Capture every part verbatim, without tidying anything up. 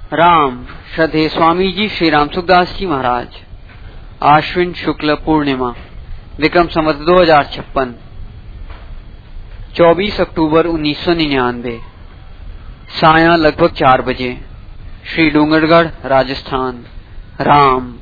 राम श्रद्धेय स्वामी जी श्री राम सुखदास जी महाराज। आश्विन शुक्ल पूर्णिमा, विक्रम संवत दो हजार छप्पन, चौबीस अक्टूबर उन्नीस सौ निन्यानवे, साया लगभग चार बजे, श्री डूंगरगढ़ राजस्थान। राम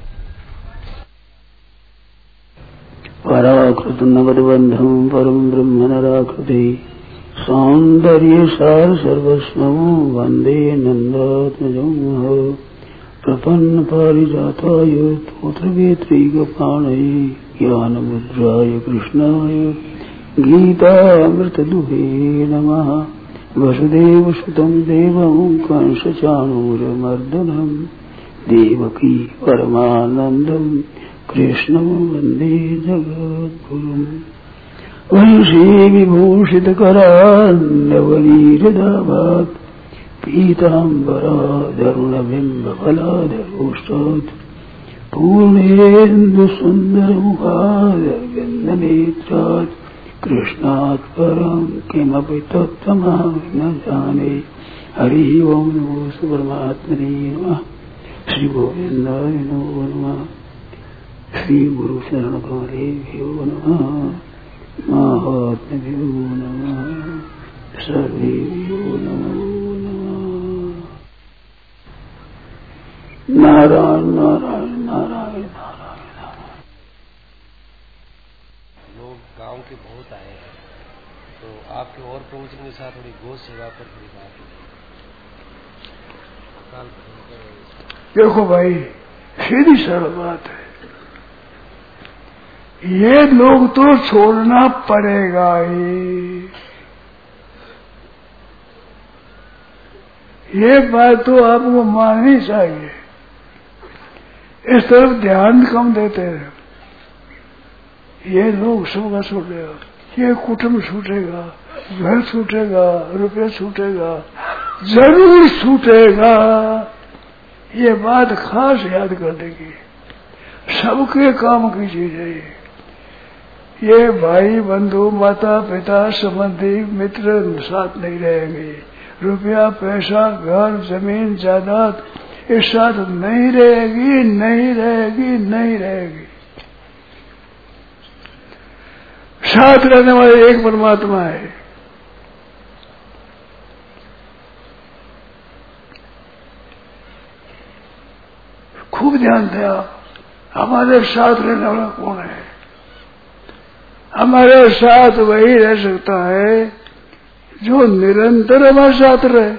पराकृत नगर बंधम परम ब्रह्म नराकृति सौंदर्य सार सर्वस्व वंदे नंदात्मजं प्रपन्न पारिजाताय तोत्र वेत्रीगपाणये ज्ञान मुद्राय कृष्णाय गीतामृतदुहे नमः। वसुदेव सुतं देवं कंसचाणूरमर्दनं देवकी परमानन्दं कृष्णं वन्दे जगद्गुरुम्। वंशी विभूषित करान्नवनीहृदाभात् पीताम्बराधरुणबिम्बफलाधरोष्टात् पूर्णेन्दुसुन्दरमुखादरविन्दनेत्रात् कृष्णात् परं किमपि तत्त्वमहं न जाने। हरिः ओं नमो परमात्मने नमः। श्री गोविन्दाय नमो नमः। श्री गुरु शरण कमलेभ्यो नमः। महात्म्यो नमः। सर्वेभ्यो नमो नमः। नारायण नारायण नारायण नारायण। लोग गांव के बहुत आए हैं, तो आपके और प्रवचन के साथ थोड़ी गौ सेवा पर थोड़ी बात है। देखो भाई, सीधी सरल बात है, ये लोग तो छोड़ना पड़ेगा ही। ये बात तो आपको माननी चाहिए। इस तरफ ध्यान कम देते हैं। ये लोग सबका छूटेगा, ये कुटुंब छूटेगा, घर छूटेगा, रुपये छूटेगा, जरूर छूटेगा। ये बात खास याद करने की, सबके काम की चीज है ये। ये भाई बंधु माता पिता संबंधी मित्र साथ नहीं रहेंगे। रुपया पैसा घर जमीन जायदाद इस साथ नहीं रहेगी, नहीं रहेगी, नहीं रहेगी। साथ रहने वाले एक परमात्मा है। खूब ध्यान दें आप, हमारे साथ रहने वाला कौन है? हमारे साथ वही रह सकता है जो निरंतर हमारे साथ रहे,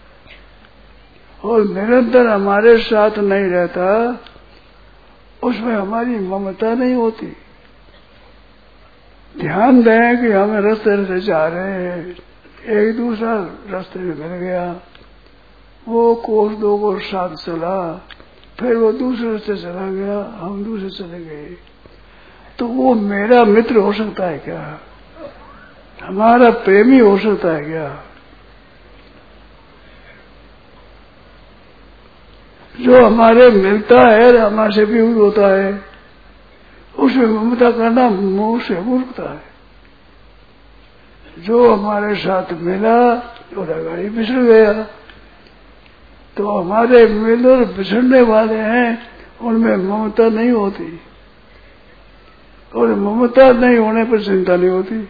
और निरंतर हमारे साथ नहीं रहता उसमें हमारी ममता नहीं होती। ध्यान दें कि हम रास्ते से जा रहे हैं, एक दूसरा रास्ते में मिल गया, वो कोस दो कोस साथ चला, फिर वो दूसरे रास्ते चला गया, हम दूसरे चले गए, तो वो मेरा मित्र हो सकता है क्या? हमारा प्रेमी हो सकता है क्या? जो हमारे मिलता है, हमारे से भी होता है, उसमें ममता करना मुंह से मूर्खता है। जो हमारे साथ मिला तो गाड़ी बिछड़ गया, तो हमारे मिल और बिछड़ने वाले हैं उनमें ममता नहीं होती, और ममता नहीं होने पर चिंता नहीं होती।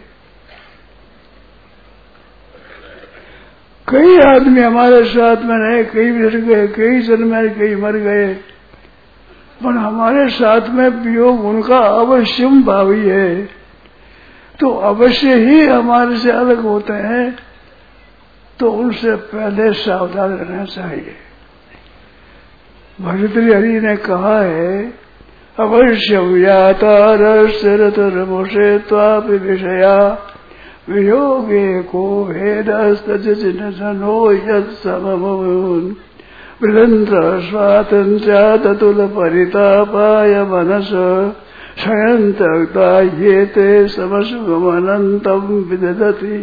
कई आदमी हमारे साथ में रहे, कई बिछड़ गए, कई जन्म में, कई मर गए, पर हमारे साथ में वियोग उनका अवश्यम भावी है, तो अवश्य ही हमारे से अलग होते हैं, तो उनसे पहले सावधान रहना चाहिए। भगवती हरि ने कहा है, अवश्य व्यातारस्य त्वापि विषया वियोगे को भेदस्तजनो यत्सममून् वृदन्त्र स्वातन्त्र्याततुल परितापाय मनस शयन्तक्ता ये ते समसुगमनन्तं विदधति।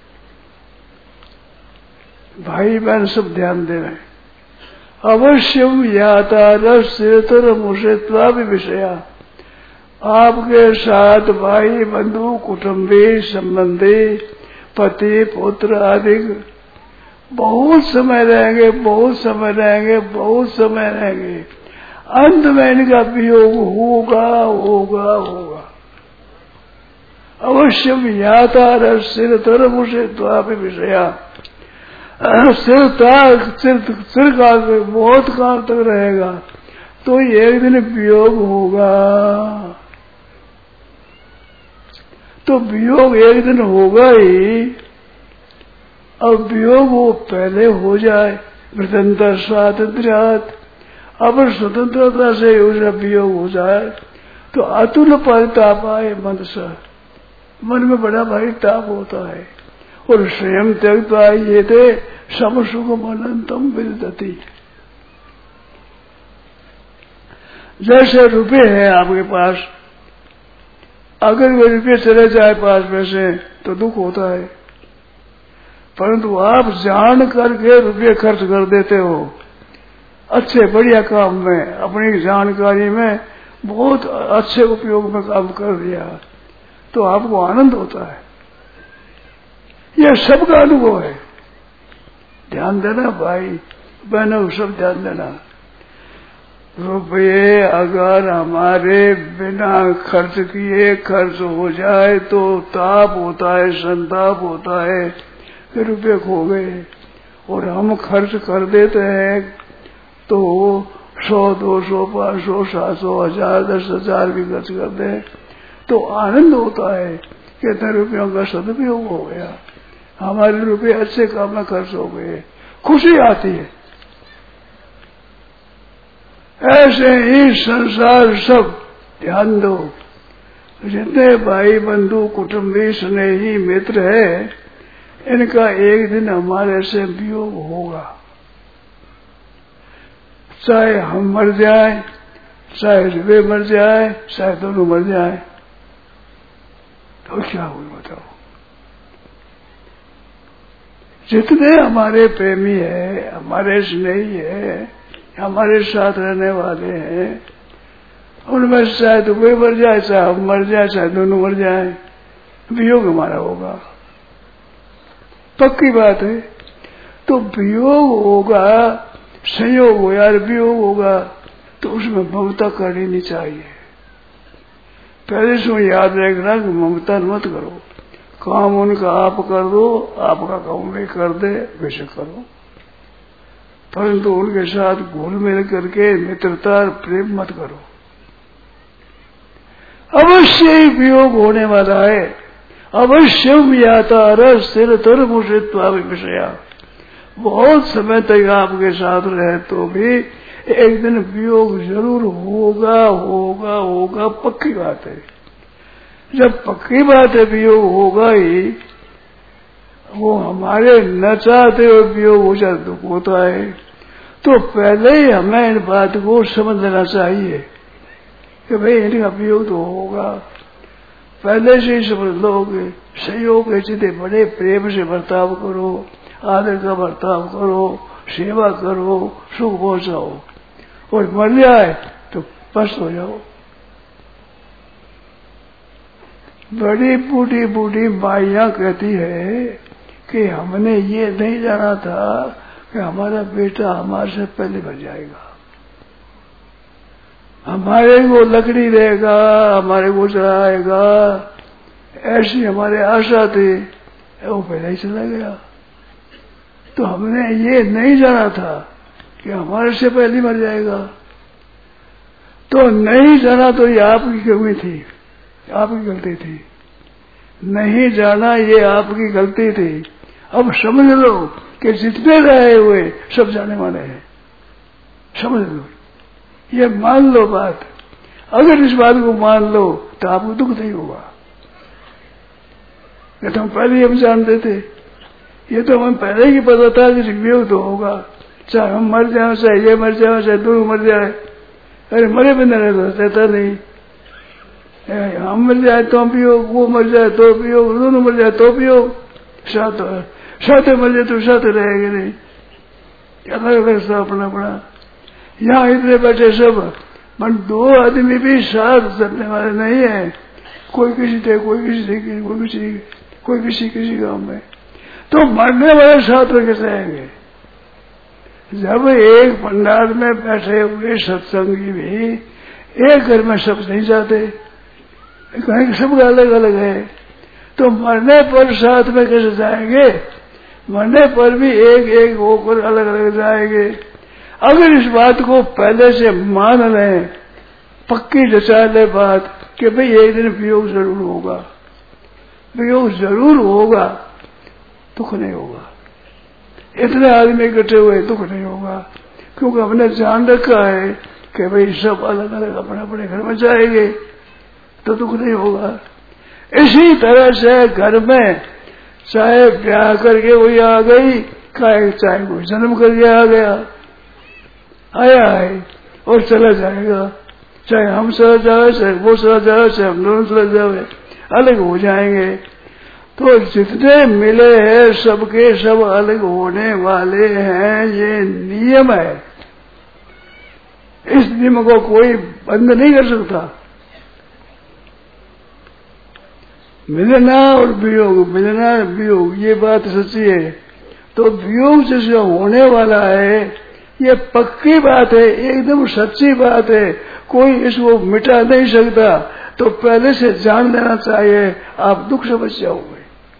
भाई बहन सब ध्यान दे रहे हैं। अवश्यम यातारस्यतरमुषेत्वापि विषया, आपके साथ भाई बंधु कुटुंबी संबंधी पति पुत्र आदि बहुत समय रहेंगे, बहुत समय रहेंगे, बहुत समय रहेंगे, अंत में इनका वियोग होगा होगा होगा। अवश्य याता सिर तरफ उसे द्वापे विषया, सिर सिर सिर का बहुत काल तक रहेगा तो एक दिन वियोग होगा। तो वियोग एक दिन होगा ही। अब वियोग वो पहले हो जाए, स्वतंत्र स्वातंत्र्यात, अब स्वतंत्रता से उसका वियोग हो जाए तो अतुल परिताप आए मन से, मन में बड़ा भारी ताप होता है। और स्वयं त्यक्ता ये थे सब सुख अनंतम विदधति। जैसे रुपये है आपके पास, अगर वो रुपये चले जाए पास में से तो दुख होता है, परंतु आप जान करके रुपये खर्च कर देते हो अच्छे बढ़िया काम में, अपनी जानकारी में बहुत अच्छे उपयोग में काम कर दिया तो आपको आनंद होता है। यह सबका अनुभव है। ध्यान देना भाई बहनों, सब ध्यान देना। रुपये अगर हमारे बिना खर्च किए खर्च हो जाए तो ताप होता है, संताप होता है कि रुपये खो गए। और हम खर्च कर देते हैं तो सौ दो सौ पांच सौ सात सौ हजार दस हजार भी खर्च कर दे तो आनंद होता है कि इतने रुपयों का सदुपयोग हो गया, हमारे रुपये अच्छे काम में खर्च हो गए, खुशी आती है। ऐसे ही संसार सब ध्यान दो, जितने भाई बंधु कुटुंबी स्नेही मित्र है, इनका एक दिन हमारे से वियोग होगा। चाहे हम मर जाए, चाहे रुपये मर जाए, चाहे दोनों मर जाए, तो क्या हुआ बताओ। जितने हमारे प्रेमी है, हमारे स्नेही है, हमारे साथ रहने वाले हैं, उनमें से चाहे तो कोई मर जाए, चाहे हम मर जाए, चाहे दोनों मर जाए, वियोग हमारा होगा, पक्की बात है। तो वियोग होगा, संयोग हो यार वियोग होगा तो उसमें ममता करनी नहीं चाहिए। पहले से याद रखना कि ममता मत करो, काम उनका आप कर दो, आपका काम भी कर दे वैसे करो, परंतु उनके साथ घुल मिल करके मित्रता और प्रेम मत करो। अवश्य ही वियोग होने वाला है, अवश्य याता रस सिर तर मुषित्वा विषया। बहुत समय तक आपके साथ रहे तो भी एक दिन वियोग जरूर होगा होगा होगा, पक्की बात है। जब पक्की बात है वियोग होगा ही, वो हमारे न चाहते हुए वियोग हो जाए दुख होता है। तो पहले ही हमें इन बात को समझ लेना चाहिए कि भाई इनका वियोग तो होगा, पहले से ही समझ लोगे। सहयोग के जितने बड़े प्रेम से बर्ताव करो, आदर का बर्ताव करो, सेवा करो, सुख पहुंचाओ, और मर जाए तो पस्त हो जाओ। बड़ी बूढ़ी बूढ़ी माइयां कहती है कि हमने ये नहीं जाना था कि हमारा बेटा हमारे से पहले मर जाएगा, हमारे को लकड़ी देगा, हमारे को चढ़ाएगा, ऐसी हमारे आशा थी, वो पहले ही चला गया। तो हमने ये नहीं जाना था कि हमारे से पहले मर जाएगा। तो नहीं जाना तो ये आपकी कमी थी, आपकी गलती थी। नहीं जाना ये आपकी गलती थी। अब समझ लो कि जितने रहे हुए सब जाने वाले हैं, समझ लो, ये मान लो बात। अगर इस बात को मान लो तो आपको दुख नहीं होगा। ये तो हम पहले हम जानते थे, ये तो हमें पहले ही पता था कि वियोग तो होगा, चाहे हम मर जाए, चाहे ये मर जाए, चाहे दोनों मर जाए। अरे मरे बिना रहता नहीं, हम मर जाए तो हम वियोग, वो मर जाए तो वियोग, दोनों मर जाए तो वियोग, साथ साथ मर जाए तो साथ रहेंगे नहीं, अलग अलग सब अपना अपना। यहाँ इतने बैठे सब, पर दो आदमी भी साथ चलने वाले नहीं है, कोई किसी थे, कोई किसी थे, कोई किसी कोई किसी किसी गांव में। तो मरने वाले साथ में कैसे आएंगे? जब एक पंडाल में बैठे हुए सत्संगी भी एक घर में सब नहीं जाते, कहीं सब अलग अलग है, तो मरने पर साथ में कैसे जाएंगे? मरने पर भी एक एक होकर अलग अलग जाएंगे। अगर इस बात को पहले से मान लें, पक्की जचा ले बात कि भाई एक दिन वियोग जरूर होगा, वियोग जरूर होगा, दुख नहीं होगा। इतने आदमी इकट्ठे हुए दुख नहीं होगा, क्योंकि हमने जान रखा है कि भाई सब अलग अलग अपने अपने घर में जाएंगे, तो दुख नहीं होगा। इसी तरह से घर में चाहे ब्याह करके वही आ गई, चाहे कोई जन्म करके आ गया, आया है और चला जाएगा, चाहे हम चला जाए, चाहे वो चला जाए, चाहे हम दोनों चला जाए, अलग हो जाएंगे। तो जितने मिले हैं सबके सब अलग होने वाले हैं, ये नियम है। इस नियम को कोई बंद नहीं कर सकता। मिलना और वियोग, मिलना वियोग, ये बात सच्ची है। तो वियोग जिसका होने वाला है ये पक्की बात है, एकदम सच्ची बात है, कोई इसको मिटा नहीं सकता। तो पहले से जान लेना चाहिए, आप दुख से बच जाओगे।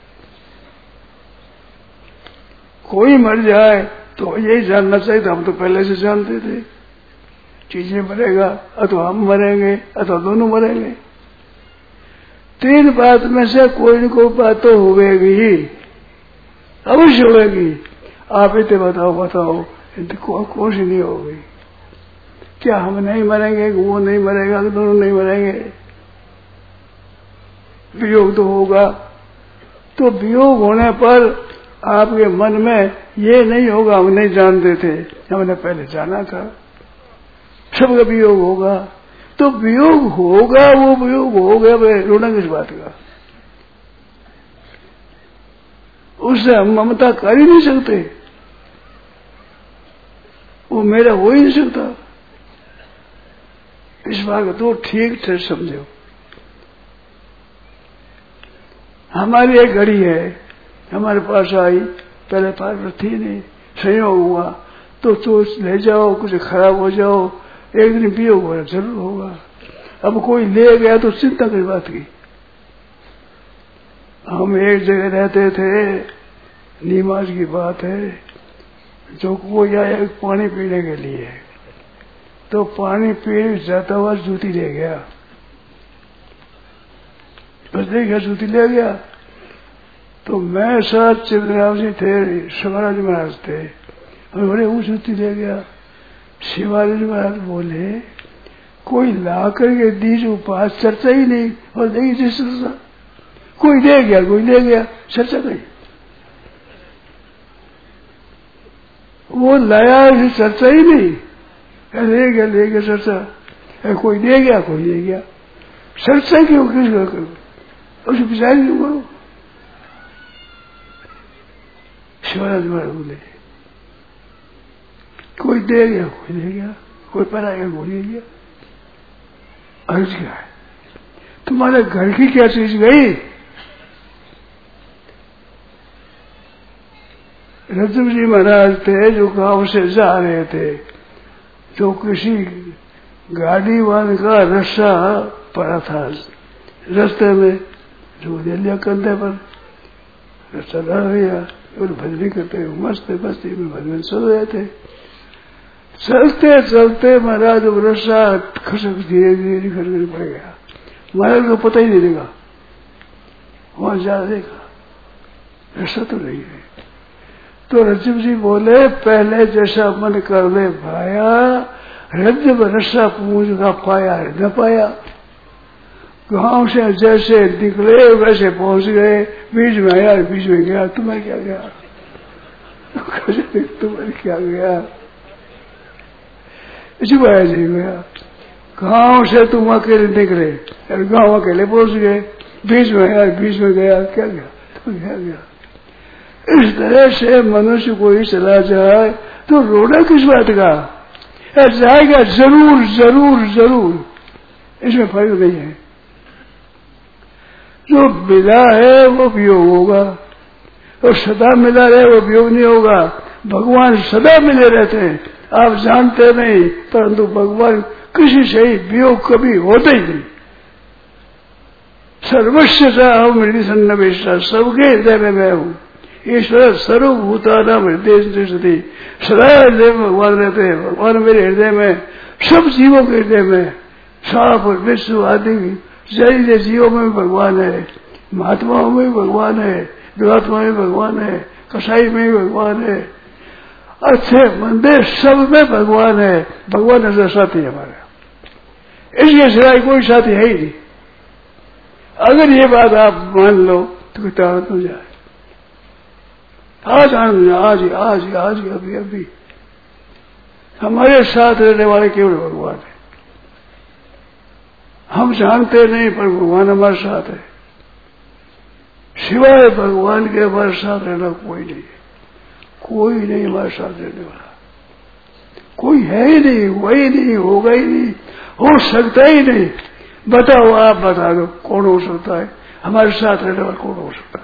कोई मर जाए तो यही जानना चाहिए था, हम तो पहले से जानते थे चीजें मरेगा, अथवा हम मरेंगे अथवा दोनों मरेंगे। तीन बात में से कोई न कोई बात तो होगी ही, अवश्य होगी। आप इतने बताओ बताओ को, कौन सी नहीं होगी? क्या हम नहीं मरेंगे, वो नहीं मरेगा, दोनों नहीं मरेंगे? वियोग तो होगा। तो वियोग होने पर आपके मन में ये नहीं होगा हम नहीं जानते थे, हमने पहले जाना था, सबका वियोग होगा। तो वियोग होगा, वो वियोग हो गया, भाई रोना किस बात का? उससे हम ममता कर ही नहीं सकते, वो मेरा हो ही नहीं सकता। इस बात को ठीक से समझो। हमारी एक घड़ी है, हमारे पास आई, पहले पास थी नहीं, संयोग हुआ तो तो ले जाओ, कुछ खराब हो जाओ, एक दिन वियोग होना जरूर होगा। अब कोई ले गया तो चिंता की बात की। हम एक जगह रहते थे, नीमाज की बात है, जो कोई आया पानी पीने के लिए, तो पानी पी जाता हुआ जूती ले गया, बस ले गया, जूती ले गया। तो मैं साथ चिवराव जी थे, शिवराज महाराज थे, और बोले वो जूती ले गया। शिवाजी महाराज बोले कोई ला करके दी जो पास चर्चा ही नहीं, और देखिए जिस चर्चा कोई ले गया, कोई ले गया, चर्चा नहीं। वो लाया चर्चा ही नहीं, ले गया ले गया चर्चा, कोई ले गया कोई ले गया, चर्चा क्यों किस करो, उसे विचार क्यों करो? शिवराज महाराज बोले कोई दे गया कोई ले गया, कोई पढ़ाएगा कोई ले गया। अर्ज क्या है? तुम्हारे घर की क्या चीज गई? रजब जी महाराज थे जो गांव से जा रहे थे, जो किसी गाड़ी वाले का रस्सा पड़ा था रास्ते में, जो दे लिया कंधे पर, रस्सा डाल गया और भजनी करते मस्त बस्ती में भजन चल रहे थे। चलते चलते महाराज रस्सा खसक धीरे धीरे खसक पड़ गया, महाराज को पता ही नहीं लगा, वहां जा देखा रस्सा तो नहीं है। तो रजब जी बोले पहले जैसा मन कर ले भाया, रजब रस्सा पूछ का पाया न पाया। गांव से जैसे निकले वैसे पहुंच गए, बीच में आया बीच में गया, तुम्हें क्या गया? तुम्हें क्या गया? इसी बाया जी गया। गांव से तुम अकेले निकले, गांव अकेले पहुंच गए, बीच में आया बीच में गया, क्या गया? तुम्हें क्या गया? इस तरह से मनुष्य कोई चला जाए तो रोना किस बात का? जाएगा जरूर जरूर जरूर, इसमें फर्क नहीं है। जो विदा है वो वियोग होगा, और सदा मिला रहे वो वियोग नहीं होगा। भगवान सदा मिले रहते हैं, आप जानते नहीं, परंतु भगवान किसी से ही वियोग कभी होता ही नहीं। सर्वस्व हम हृदय सन्निवेशा, सबके हृदय में मैं हूँ। ईश्वर सर्वभूतानां हृदय तिष्ठति, सदा हृदय में भगवान रहते हैं। भगवान मेरे हृदय में, सब जीवों के हृदय में, सांप और विश्व आदि जैसे जीवों में भी भगवान है, महात्माओं में भी भगवान है, दुरात्मा में भगवान है, कसाई में भी भगवान है, अच्छे मंदे सब में भगवान है। भगवान ऐसा साथी हमारा, इसके सिवाय कोई साथी है ही नहीं। अगर ये बात आप मान लो तो कितना आनंद हो जाए। आज आनंद, आज आज आज अभी अभी हमारे साथ रहने वाले केवल भगवान है। हम जानते नहीं पर भगवान हमारे साथ है। सिवाय भगवान के हमारे साथ रहना कोई नहीं है, कोई नहीं हमारे साथ रहने वाला, कोई है ही नहीं, हुआ ही नहीं, होगा ही नहीं, हो सकता ही नहीं। बताओ, आप बता दो कौन हो सकता है हमारे साथ रहने वाला, कौन हो सकता है?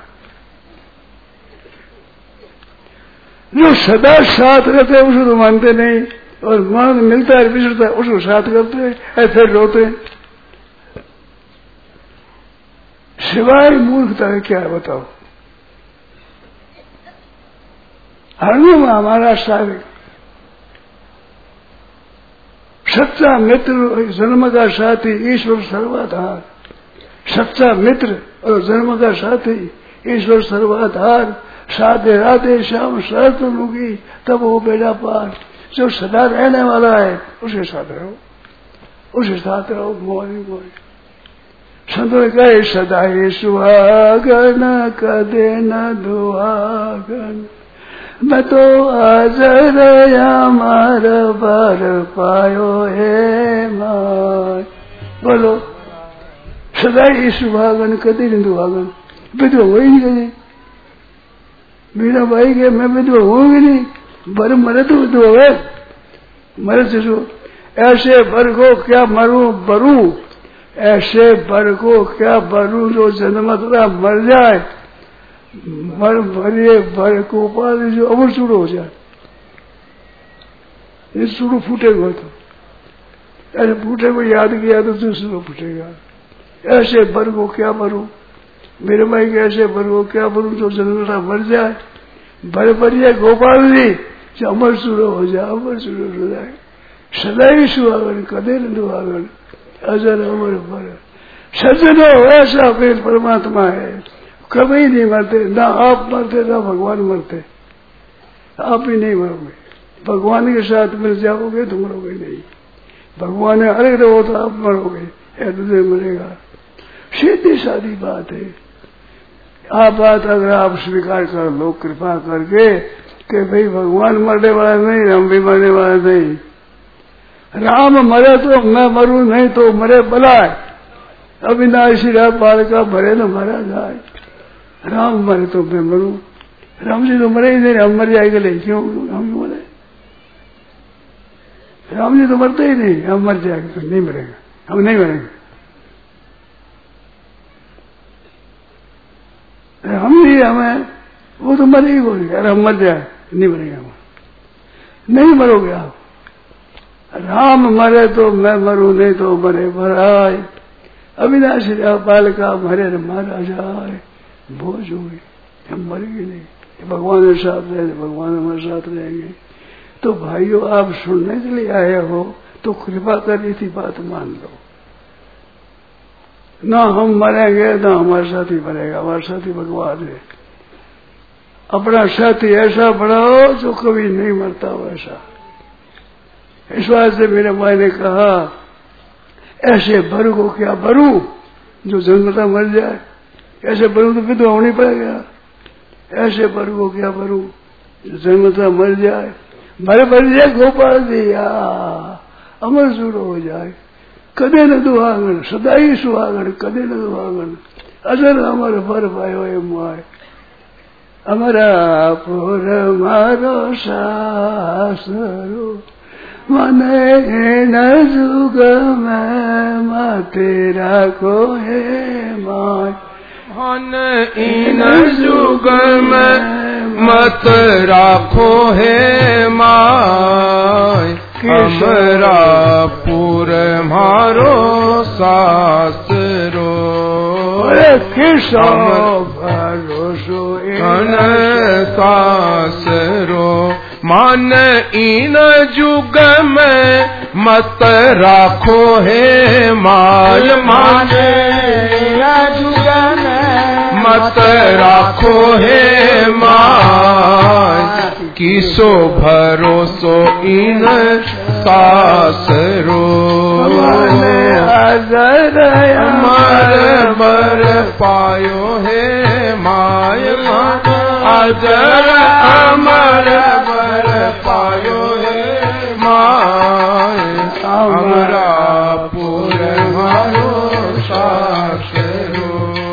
जो सदा साथ रहते हैं उसको तो मानते नहीं, और मान मिलता है बिछड़ता है उसको साथ करते हैं, फिर रोते हैं। सिवाय मूर्खता है क्या है बताओ? हरदम हमारा साथ सच्चा मित्र, जन्म का साथी, ईश्वर सर्वाधार। सच्चा मित्र और जन्म का साथी, ईश्वर सर्वाधार। साधे राधे श्याम शरत मुगी, तब वो बेड़ा पार। जो सदा रहने वाला है उसके साथ रहो, उसके साथ रहो, मोरी मोरी। संतों ने कहे सदा ही सुहागन कदे न दुहागन, मैं तो हाजर हमार बार पायो है माय। बोलो, सदा ही सुहागन कदे न दुहागन, विधवा वही नहीं कही। मीरा भाई के मैं विधवा होगी नहीं, बर मरे तो विधवा है, मरे तो ऐसे बर को क्या मरूं बरूं, ऐसे बर को क्या बरूं जो जन्म थोड़ा मर जाए, मर भरिए बर को पाल जो अमर चूड़ो हो जाए। ये चूड़ो फूटेगा तो ऐसे फूटे को याद किया तो दूसरों फूटेगा। ऐसे बर को क्या बरूं, मेरे भाई के ऐसे बर को क्या बरूं जो जन्म थोड़ा मर जाए, भर भरिए गोपाल जी जो अमर चूड़ो हो जाए, अमर चूड़ो हो जाए। सदा ही सुहागन कदे न दुहागन, अजर अमर भर। सज्जनो ऐसा फिर परमात्मा है, कभी नहीं मरते, ना आप मरते ना भगवान मरते। आप ही नहीं मरोगे, भगवान के साथ मिल जाओगे तो मरोगे नहीं। भगवान ने अलग रहो तो आप मरोगे, ऐसे मरेगा। सीधी सादी बात है। आप बात अगर आप स्वीकार कर लो कृपा करके कि भाई भगवान मरने वाला नहीं, हम भी मरने वाला नहीं। राम मरे तो मैं मरूं, नहीं तो मरे बलाए। अविनाशी राम पाल का भरे न मारा जाए। राम मरे तो मैं मरूं, राम जी तो मरे ही नहीं, हम मर जाएंगे नहीं, क्यों हम क्यों मरे? राम जी तो मरते ही नहीं, हम मर जाएंगे तो नहीं मरेगा, हम नहीं मरेंगे। हम नहीं, हमें वो तो मरे ही बोलेंगे, अरे हम मर जाए नहीं मरेगा, हम नहीं मरोगे आप। राम मरे तो मैं मरूं, नहीं तो मरे भराए। अविनाशी पाल का मरे न मारा जाए। बोझ हो गई, हम मरेंगे नहीं, भगवान के साथ रहे, भगवान हमारे साथ रहेंगे। तो भाइयों, आप सुनने के लिए आए हो तो कृपा कर इसी बात मान लो। ना हम मरेंगे ना हमारे साथी मरेगा, हमारे साथी भगवान है। अपना साथी ऐसा बनाओ जो कभी नहीं मरता वैसा। इस बात से मेरे भाई ने कहा ऐसे भरू को क्या भरू जो जन्मता मर जाए, ऐसे भरू तो विधवा होनी पड़ेगा। ऐसे भरू को क्या भरू जो जन्मता मर जाए, मर मर जाए गोपाल दिया अमर सूर हो जाए। कदे न दुहागन सदा ही सुहागन, कदे न दुहागन अजर अमर भर पायो माय। अमरा पुर मारो सासरो मने न जुग में माते राखो हे माय। मन इन जुग में मत राखो है माय हमरा पुर मारो सासरो किसो भरोसो इन सासरो मन इन जुग में मत राखो है माल माने जुग में मत राखो है माल किसो भरोसो इन सासरो अजर अमर बर पायो है माय अजर अमर बर पायो है माय हमरा पुर मारो सासरो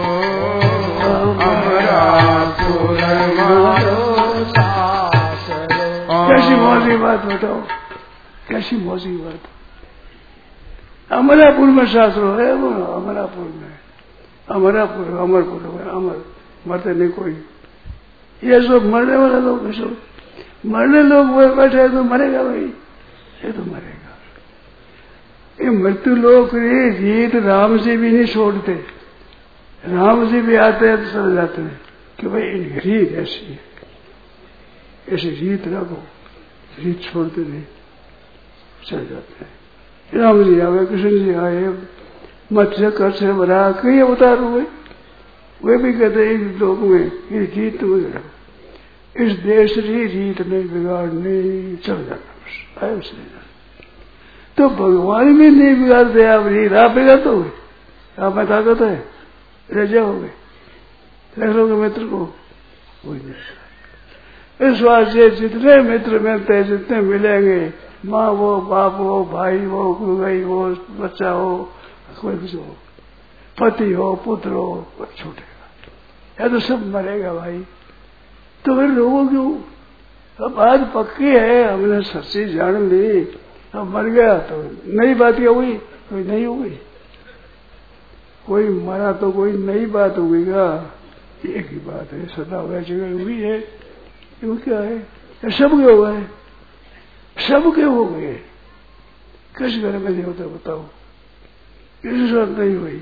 हमरा पुर मारो सासरो। कैसी मौजी बात बताओ, कैसी मौजी बात। अमरापुर में शास्त्र है वो, अमरापुर में अमरापुर अमरपुर में अमर मरते नहीं कोई। ये सब मरने वाले लोग सब मरने लोग बैठे तो मरेगा भाई, ये तो मरेगा। ये मृत्यु लोग रीत राम जी भी नहीं छोड़ते, राम जी भी आते हैं तो चल जाते हैं कि भाई इनकी रीत ऐसी है, ऐसी रीत रखो, रीत छोड़ते नहीं, चल जाते हैं। राम जी आवे, कृष्ण जी आए, मत्स्य कच्छ बरा कई अवतार हुए, वे भी कहते हैं इस लोक में ये रीत में रखो, इस देश की रीत नहीं बिगाड़नी, चल जाना बस आए उसने। तो भगवान भी नहीं बिगाड़ते, आप रीत आप बिगाड़ते हो, आप में ताकत है, रजा हो गए, रख लोगे मित्र को, कोई नहीं। इस वास्ते जितने मित्र मिलते हैं, जितने मिलेंगे, माँ हो, बाप हो, भाई हो, गुरुभाई हो, बच्चा हो, कोई कुछ हो, पति हो, पुत्र हो, कोई छूटेगा, या तो सब मरेगा भाई। तो फिर लोगों क्यों? अब आज पक्की है, हमने सच्ची जान ली, अब मर गया तो नई बात क्या हुई, कोई नहीं हो गई, कोई मरा तो कोई नई बात हो गई का, एक ही बात है, सदा वैसे हुई है, वो क्या है, सब के हो गए, सब के हो गए, किस घर में नहीं होता बताओ, किसी साथ नहीं हुई।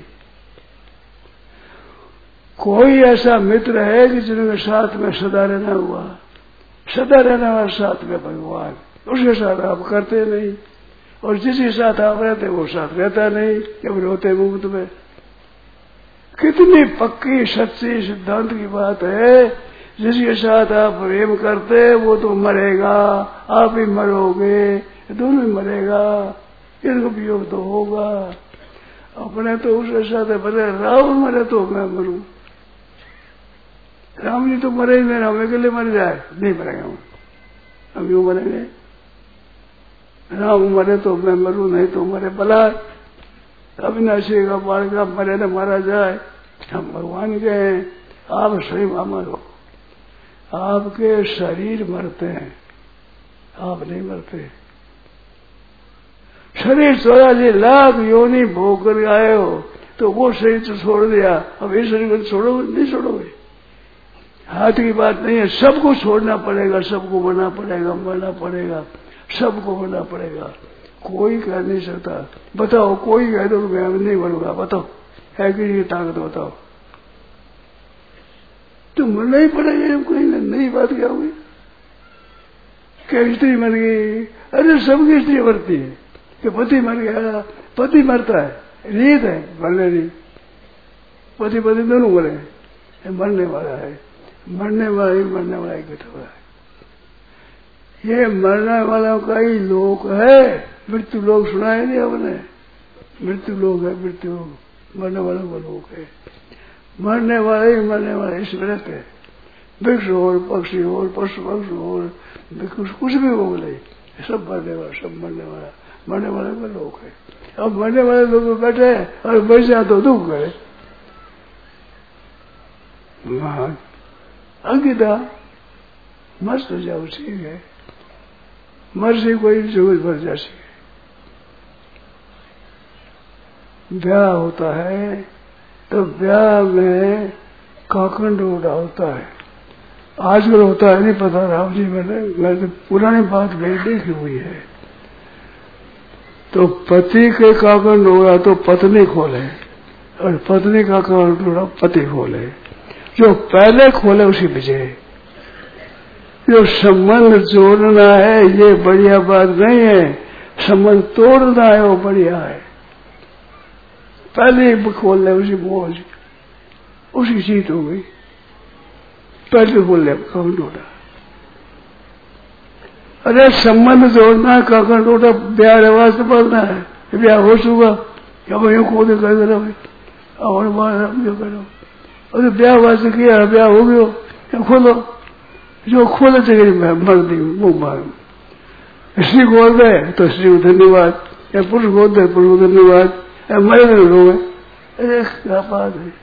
कोई ऐसा मित्र है कि जिनके साथ में सदा रहना हुआ, सदा रहने वाला साथ में भगवान, उसके साथ आप करते नहीं, और जिसके साथ आप रहते वो साथ रहता नहीं, जब रोते मुफ्त में। कितनी पक्की सच्ची सिद्धांत की बात है, जिसके साथ आप प्रेम करते वो तो मरेगा, आप ही मरोगे, दोनों ही मरेगा, इनको वियोग तो होगा। अपने तो उसके साथ बने, रावण मरे तो मैं मरूं, राम जी तो मरे ही नहीं, राम अकेले मर जाए, नहीं मरेगा हम, हम यूं मरेंगे, राम मरे तो मैं मरूं, नहीं तो मरे भला, अविनाशी का बाल का मरे न मारा जाए, हम भगवान के हैं, आप स्वयं अमर हो, आपके शरीर मरते हैं, आप नहीं मरते। शरीर चौरासी लाख योनि भोग कर आए हो, तो वो शरीर तो छोड़ दिया, अब इस शरीर को छोड़ोगे नहीं छोड़ोगे, हाथ की बात नहीं है, सबको छोड़ना पड़ेगा, सबको बना पड़ेगा, मरना पड़ेगा, सबको बना पड़ेगा, कोई कह नहीं सकता। बताओ, कोई कह दो मैं नहीं बनूंगा, बताओ है कि ये ताकत बताओ, तो मरना ही पड़ेगा, कोई नई बात क्या हुई, क्या स्त्री मर गई, अरे सबकी स्त्री मरती है, कि पति मर गया, पति मरता है, रीत है, मरने नहीं, पति पति दोनों मरे, मरने वाला है, मरने वाला ही मरने वाला ही बैठा हुआ है। ये मरने वालों का ही लोक है, मृत्यु लोक सुना है नहीं आपने, मृत्यु लोक है, मृत्यु मरने वालों का लोक है, मरने वाले ही मरने वाले इस व्रत है, वृक्ष हो, पक्षी हो, पशु पक्षी हो, कुछ भी हो बोले, सब मरने वाला, सब मरने वाला, मरने वाले का लोक है। अब मरने वाले लोग बैठे और बैठ जाए तो दुख करे, अंकिता मस्त हो जाओ, ठीक है, मर से कोई जरूरत भर जा सके। ब्याह होता है तो ब्याह में काकन डोरा होता है। आजकल होता है नहीं पता, राम जी मैंने मैंने पुरानी बात मेरी देखी हुई है। तो पति के काकन डोरा तो पत्नी खोले और पत्नी का काकन डोरा पति खोले। जो पहले खोले उसी विजय। जो संबंध जोड़ना है ये बढ़िया बात नहीं है, संबंध तोड़ना है वो बढ़िया है। पहले ही खोल ले उसी मौज, उसी जीत हो गई। पहले खोल ले काकन डोरा। अरे संबंध जोड़ना है, काकन डोरा ब्याह रिवाज से पड़ना है। ब्याह हो चुका क्या भाई यूं खोदे कर दे रहा और जो करो। अरे ब्याह वास्ते किया, ब्याह हो गयो खोलो। जो खोले जगह मर दी वो मार। स्त्री खोल दे तो स्त्री को धन्यवाद, या पुरुष खोल दे पुरुष को धन्यवाद, या मरे नहीं लोग। अरे क्या बात है।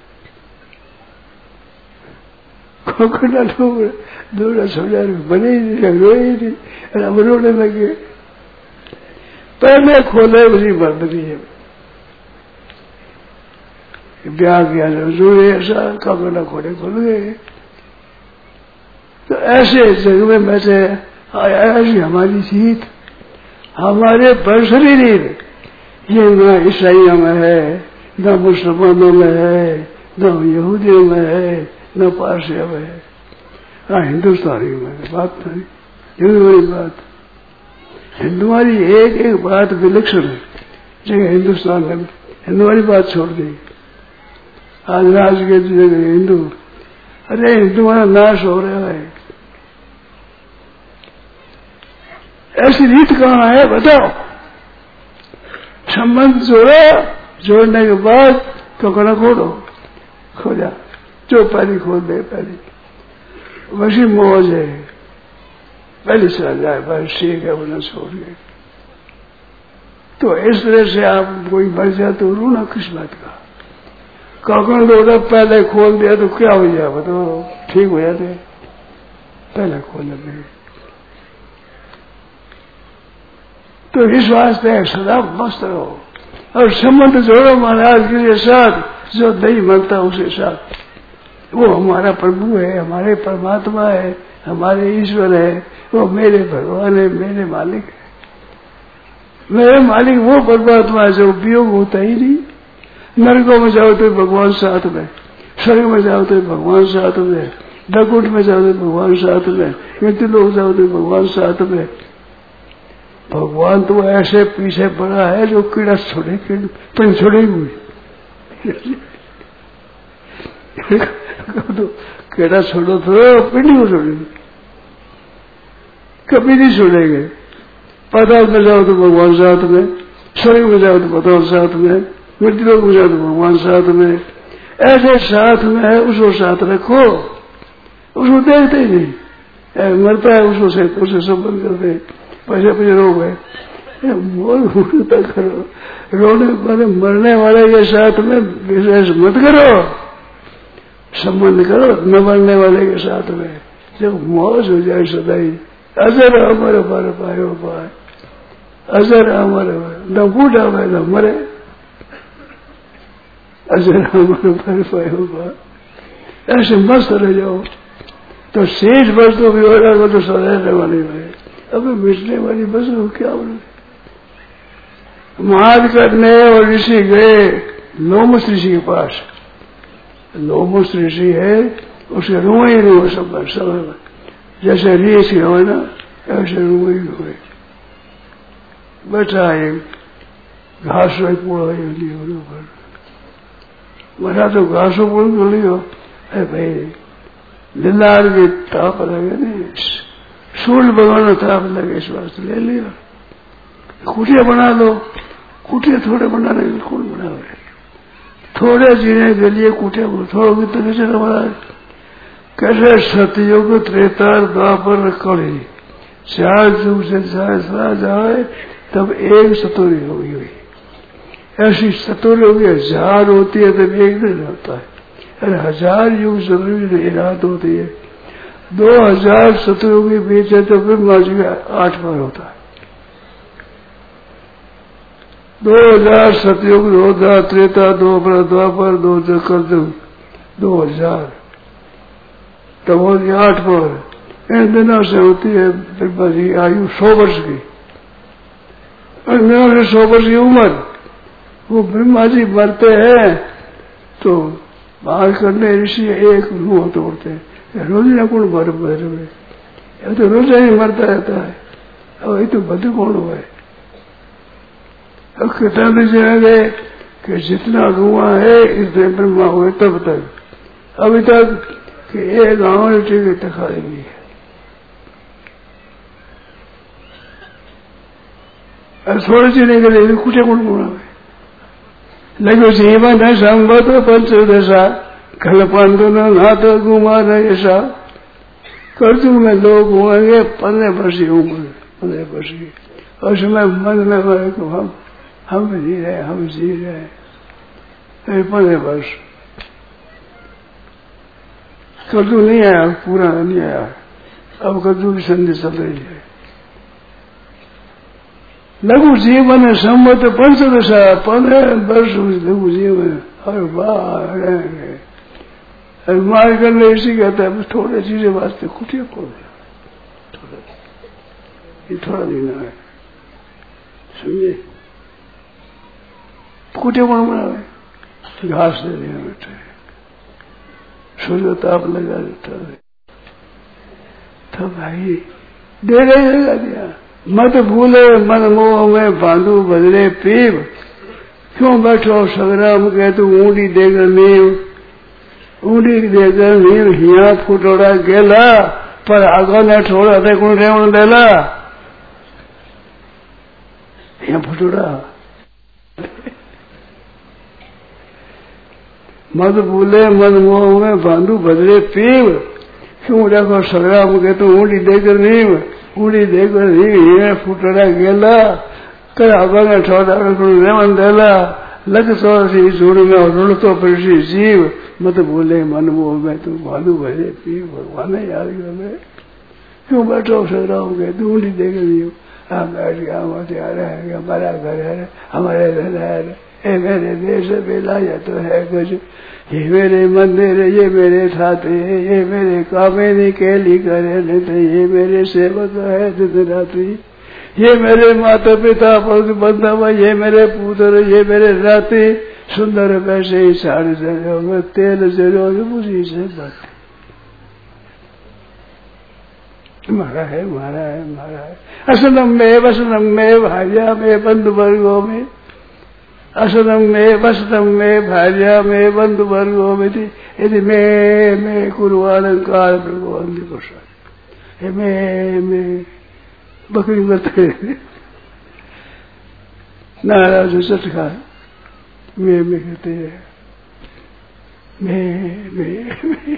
खोखना लोग दौड़ा सोचा बने ही नहीं, रोए ही नहीं, अरे हम रोने लगे। पहले खोले उसी मर्दनी है। ब्याह किया जो ऐसा कपड़ा खोले खोल गए। तो ऐसे जग में बैठे ऐसी हमारी जीत, हमारे बरसरी रीत ये न ईसाइयों में है, न मुसलमानों में है, न यहूदियों में है, न पारसियों में है। हाँ हिंदुस्तानियों में बात नहीं, ये बड़ी बात। हिंदुआरी एक एक बात विलक्षण है। जगह हिंदुस्तान में हिंदुआरी बात छोड़ दी। आज राज के जगह हिंदू, अरे हिंदू हमारा नाश हो रहा है। ऐसी रीत कहाँ है बताओ। संबंध जोड़ो, जोड़ने के बाद तो कना खोलो, खोजा जो पहली खोल दे पहली वैसी मौज है। पहली चल जाए बस ठीक है, उन्हें छोड़ गए। तो इस तरह से आप कोई मर जाए तो रोना किस बात का। काकन डोरा पहले खोल दिया तो क्या हो जाए बताओ, ठीक हो जाते। पहले खोल दे तो इस वास्ते सदा मस्त रहो और संबंध जोड़ो महाराज के साथ। जो नहीं मानता उसके साथ, वो हमारा प्रभु है, हमारे परमात्मा है, हमारे ईश्वर है, वो मेरे भगवान है, मेरे मालिक है। मेरे मालिक वो परमात्मा है जो वियोग होता ही नहीं। नरकों में जाओ तो भगवान साथ में, स्वर्ग में जाओ तो भगवान साथ में, डकुट में जाओ तो भगवान साथ में, मृत्यु लोग जाओ तो भगवान साथ में। भगवान तो ऐसे पीछे पड़ा है जो कीड़ा छोड़े पिंड छोड़े हुई। तो कीड़ा छोड़ो तो पिंड को छोड़ेंगे, कभी नहीं छोड़ेंगे। पाताल में जाओ तो भगवान साथ में, स्वर्ग में जाओ तो पाताल साथ में, मृत्यु लोग में जाओ तो भगवान साथ में। ऐसे साथ में है उसको साथ रखो, उसको देखते ही नहीं। मरता है उसको से उससे संबंध करते, पैसे पैसे रो गए बोल उल्टा करो। रोने वाले मरने वाले के साथ में विशेष मत करो, संबंध करो न मरने वाले के साथ में। जब मौज हो जाए सदाई अजर अमर पर पायो पाए, अजर अमर न बूढ़ा में न मरे, अजर अमर पर पायो पाए। ऐसे मस्त रह जाओ तो शेष वस्तु भी हो रहा तो सदैव वाली में। अब मिटने वाली बस हो क्या बोले। महाद करने और ऋषि गए लोमस ऋषि के पास। लोमस ऋषि है उसके रुआ ही रुआ सब समय में, जैसे रीछ हो ना ऐसे रुआ ही रुए। बैठा है घास पूरा लियो बैठा तो घासों पूरी को लियो। अरे भाई लिलार की ताप लगे नहीं, सूर्य भगवान ताप लगे इस वास्ते ले लिया। कुटिया बना लो, कुटिया थोड़े बनाने के कौन बना रहे, थोड़े जीने के लिए कुटिया थोड़ा भी तो कैसे बना। कैसे सतयुग त्रेता द्वापर कड़ी चार युग से चार जाए तब एक सतुरी होगी हुई। ऐसी सतुरी होगी हजार होती है तब एक दिन होता है। अरे हजार युग सतुरी एक रात होती है। दो हजार सतयुग के बीच है तो फिर माजी आठ बार होता है। दो हजार सतयुग, दो हजार त्रेता, दो द्वापर, दो कर दो दो हजार तब होती आठ पौर। इन दिनों से होती है ब्रह्मा जी आयु सौ वर्ष की, और दिनों से सौ वर्ष की उम्र। वो ब्रह्मा जी मरते हैं तो बाहर करने ऋषि एक मुंह तोड़ते हैं, रोज ना कौन मर मर में, तो रोज ही मरता रहता है। अब ये तो बद कौन हुआ है। अब कहता गए कि जितना धुआं है इतने ब्रह्मा हुए तब तक, अभी तक कि एक गाँव टिकट दिखा देगी है। अब थोड़े चीने के लिए कुछ कौन गुणा है लगे जीवन है संबत पंचदशा कल्पंत नाथ कुमार ऐसा कर्जू में लोग होंगे पंद्रह वर्ष की उम्र, पंद्रह वर्ष की। और समय मन में हमारे को हम हम जी रहे हम जी रहे पंद्रह वर्ष। कर्जू नहीं आया, पूरा नहीं आया, अब कर्जू की संधि चल रही है। लघु जीवन सम्मत पंचदशा पंद्रह वर्ष लघु जीवन। अरे वाह, मार करने इसी कहता है थोड़े चीजें वास्ते कुटिया खोल थोड़ा, ये थोड़ा देना है, समझे। कुटिया कौन बनावे, घास दे देना बेटे, सूर्य ताप लगा देता है। तो भाई दे रहे लगा दिया। मत भूले मन मोह में बांधू बदले पीव, क्यों बैठो संग्राम के तू ऊंडी देकर नीव, ऊंडी देकर नीव हिया फुटोड़ा गेला, पर आगा ने छोड़ा थे कौन रेवण देला, हिया फुटोड़ा। मत भूले मन मोह में बांधू बदले पीव, क्यों देखो संग्राम के तू ऊंडी देकर नीव, ऊंडी देकर नीव फुटोड़ा गेला, कर आगा ने छोड़ा कौन रेवण देला, लग सोसी झूठ में रुण तो परिशी जीव, मत भूले मन मोह में तू बांधू बदले पीव। भगवान ने याद कर ले, क्यों बैठो संग्राम के तू ऊंडी देकर नीव, हम बैठ गया हमारे है हमारा घर है हमारे घर है, ये मेरे देश बेला या तो है कुछ, ये मेरे मंदिर ये मेरे ठाते, ये मेरे कामेनी केली करे लेते, ये मेरे सेवक है दिन रात्रि, ये मेरे माता पिता पग बंधव, ये मेरे पुत्र ये मेरे राते, सुंदर वैसे ही साड़ी जरो तेल जरो मुझी से बात मारा है मारा है मारा है। असनम में वसनम में भार्या में बंधु वर्गों में, असनम में वसनम में भार्या में बंधु वर्गों में थी, यदि मैं मैं कुरुआलंकार भगवान प्रसाद मैं मैं बकरी बता नाराज चटका मैं मैं कहते हैं मैं मैं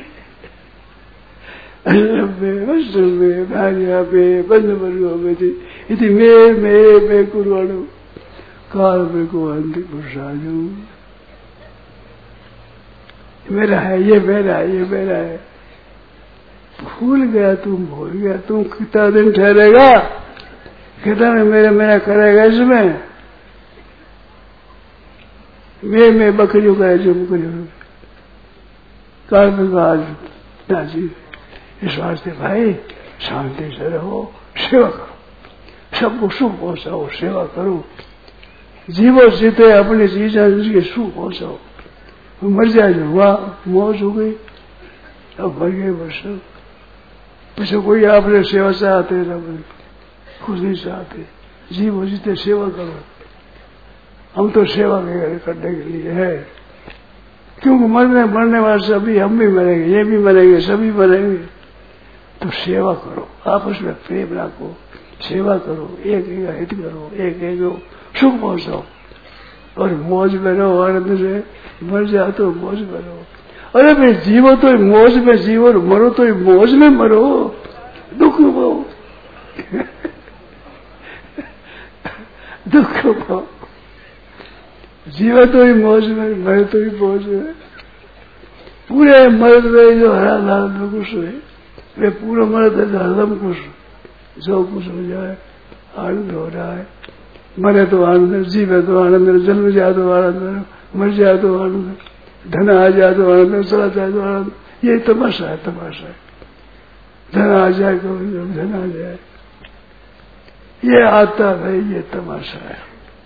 में वस्त्र में भार्या में बंधु वर्गों में थी, यदि मैं मैं मैं कुरुआलू काल भगवान प्रसाद मेरा है ये मेरा है ये मेरा है। भूल गया तुम भूल गया तुम कितना दिन ठहरेगा, कितना मेरा मेरा करेगा इसमें, मैं मैं बकरियों का जो बकरियों काल भगवान जी। इस वास्ते भाई शांति से रहो, सेवा करो, सबको सुख पहुंचाओ, सेवा करो, जीवो जीते अपनी चीज जिसके सुख पहुंचाओ। मर जाए जो हुआ मौज हो गई, अब मर गए वर्ष पीछे कोई आपने सेवा चाहते ना कुछ नहीं चाहते, जीवो जीते सेवा करो। हम तो सेवा करने के लिए है, क्योंकि मरने मरने वाले सभी हम भी मरेंगे, ये भी मरेंगे, सभी मरेंगे। तो सेवा करो, आपस में प्रेम रखो, सेवा करो, एक एक हित करो, एक एक सुख पहुंचाओ और मौज में रहो, आनंद से मर जाओ तो मौज में रहो। अरे भाई जीवो तो मौज में जीवो, मरो तो मौज में मरो, दुख पाओ दुख पाओ। जीवा तो ही मौज में, मरे तो ही मौज में। पूरे मर्द में जो हरा लाल में कुछ है, वे पूरा मर्द है हरदम कुछ, जो कुछ हो जाए आनंद हो रहा है। मरे तो आनंद, जीवे तो आनंद, जन्म जाए तो आनंद, मर जाए तो आनंद, धन आ जाए तो आनंद, चला जाए तो आनंद। ये तमाशा है, तमाशा है। धन आ जाए कभी जब धन आ जाए, ये आता है, ये तमाशा है।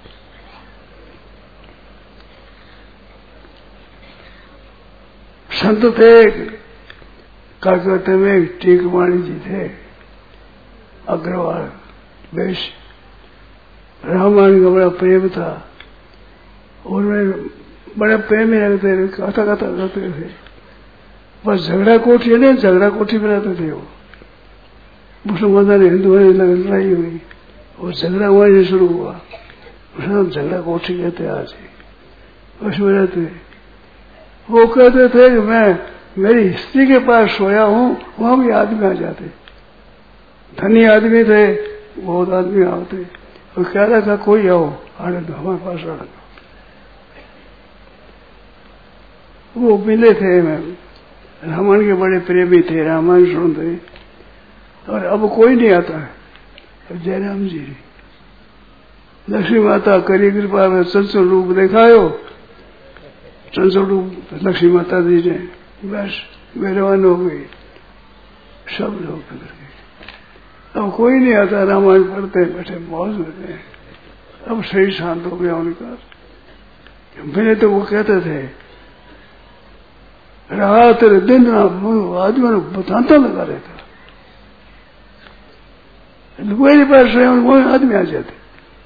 संत थे कलकत्ते में, एक टीकवाणी जी थे अग्रवाल बेश, रामायण का बड़ा प्रेम था और मैं बड़े प्रेम में रहते थे, कथा कथा करते थे। बस झगड़ा कोठी है ना, झगड़ा कोठी में रहते थे वो। मुसलमान ने हिंदुओं ने लड़ाई हुई और झगड़ा वहीं से शुरू हुआ, उसमें झगड़ा कोठी कहते आज, उसमें रहते। वो कहते थे कि मैं मेरी स्त्री के पास सोया हूँ, वहां भी आदमी आ जाते, धनी आदमी थे, बहुत आदमी आते, और कह रहा था कोई आओ आने दो हमारे पास आने दो। वो मिले थे, मैं रामायण के बड़े प्रेमी थे, रामायण सुनते, और अब कोई नहीं आता है। अब जयराम जी लक्ष्मी माता करी कृपा में चंचल रूप दिखायो, चंचल रूप लक्ष्मी माता जी ने बस मेहरबान हो गई, सब लोग बदल गए। अब कोई नहीं आता, रामायण पढ़ते बैठे मौज लेते हैं। अब सही शांत हो गया उनका। मैंने तो वो कहते थे रात दिन आदमी बताता लगा रहता, मेरे पास वो आदमी आ जाते।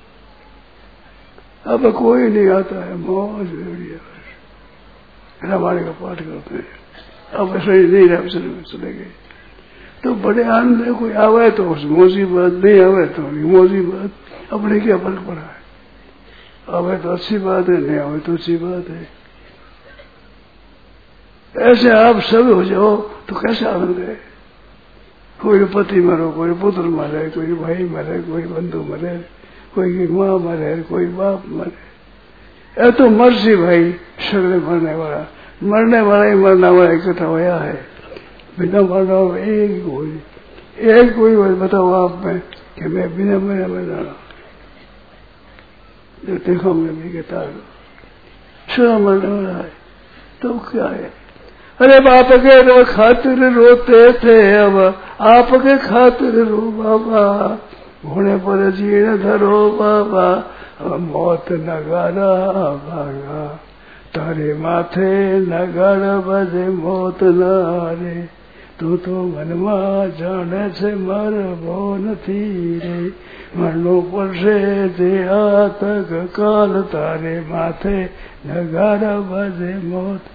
अब कोई नहीं आता है, मौज बढ़िया रामायण का पाठ करते हैं। अब ऐसा ही नहीं रहा, चले गए तो बड़े आनंद है। कोई आवे तो मौजी बात, नहीं आवे तो मौजी बात, अपने क्या फर्क पड़ा है। आवे तो अच्छी बात है, नहीं आवे तो अच्छी बात है। ऐसे आप सब हो जाओ तो कैसे आनंद है। कोई पति मरो, कोई पुत्र मरे, कोई भाई मरे, कोई बंधु मरे, कोई माँ मरे, कोई बाप मरे। ये तो मर्जी भाई, सगले मरने वाला, मरने वाला ही मरना वाला इकट्ठा होया है। बिना मरना हो एक कोई, एक कोई बताओ आप में कि मैं बिना मरे मरना, जो देखो मैं भी कहता सुना मरने वाला है तो क्या है। अरे बाप के खातिर रोते थे, अब आपके खातिर रो बाबा, होने पर जीण धरो बाबा, अब मौत नगारा भागा, तारे माथे नगर बजे मौत नारे, तू तो मनमा जाने से मर भो नथी रे, मरनो पड़से दे तक काल, तारे माथे नगर बजे मौत।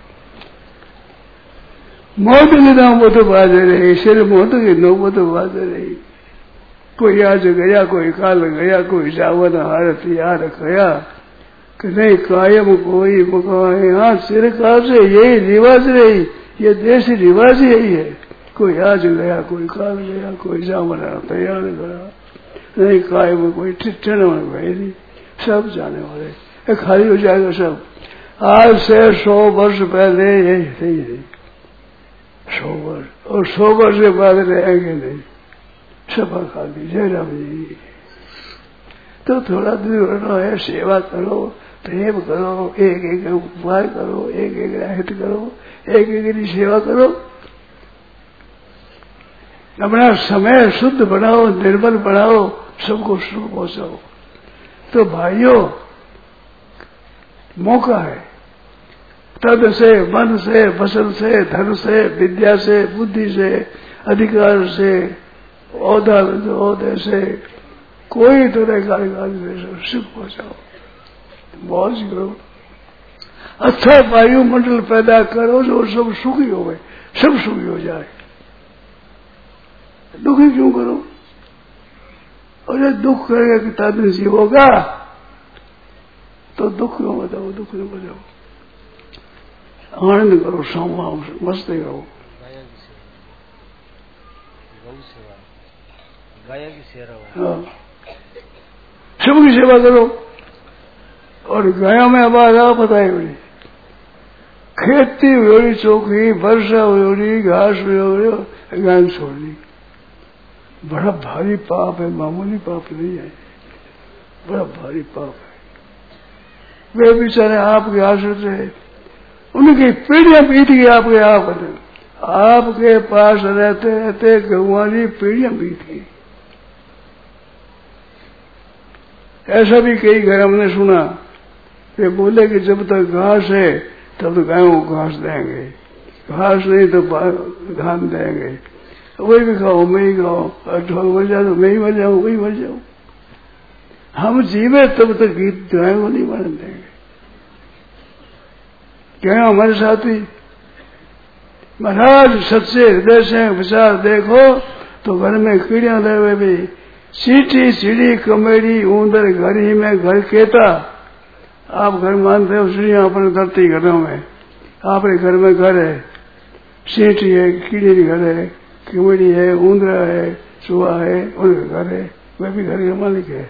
मौत की नौबत बाज रही, सिर मौत की नौबत बाज रही। कोई आज गया, कोई काल गया, कोई जावन हार तियार गया, कि नहीं कायम कोई मुकाए, हाँ सिर का से यही रिवाज रही, ये देश रिवाज यही है। कोई आज गया, कोई काल गया, कोई जावन तैयार गया, नहीं कायम कोई ठिठन भाई, सब जाने वाले खाली हो जाएगा सब। आज से सौ वर्ष पहले यही सही है, सौ वर्ष, और सौ वर्ष के बाद रहेंगे नहीं, सभा खाली। जयराम जी तो थोड़ा दूर है, सेवा करो, प्रेम करो, एक एक उपवास करो, एक एक हित करो, एक एक की सेवा करो, अपना समय शुद्ध बनाओ, निर्मल बनाओ, सबको सुख पहुंचाओ। तो भाइयों मौका है, तद से, मन से, वचन से, धन से, विद्या से, बुद्धि से, अधिकार से, औदा औदे से, कोई तरह का सुख पहुंचाओ, मौज करो, अच्छा वायुमंडल पैदा करो जो सब सुखी हो गए, सब सुखी हो जाए। दुखी क्यों करो? और ये दुख करेगा कि तादन जी होगा तो दुख क्यों बताओ, दुख क्यों बताओ। आनंद करो, समाओ, मस्ती करो। गाया की सेवा, हाँ, सबकी सेवा करो। और गया में आवाज आ बताई हुई, खेती हुई चौकी, वर्षा हुई, घास हुई, गान छोड़नी। बड़ा भारी पाप है, मामूली पाप नहीं है, बड़ा भारी पाप है। वे बेचारे आपके आश्रित है, उनकी पीढ़ियां बीत गई आपके आप, आपके पास रहते रहते गौवानी पीढ़ियां बीती। ऐसा भी कई घर हमने सुना, वे बोले कि जब तक घास है तब तो गायों को घास देंगे, घास नहीं तो धान देंगे, वही भी खाओ मैं ही खाओ, ढोल बजा तो मैं ही बजाऊं वही बजाऊं। हम जीवे तब तक गीत गायों को नहीं बन देंगे। क्या हमारे साथी महाराज सच्चे हृदय से विचार देखो तो घर में कीड़ियां लगे भी, सीटी सीढ़ी कमेड़ी ऊंदर घर ही में घर कहता। आप घर मानते हो सीढ़ियां अपने धरती घरों में, आपके घर में घर है, सीटी है, कीड़ी घर है, कमेड़ी है, ऊंदरा है, चूहा है, उनका घर है, वह भी घर के मालिक है।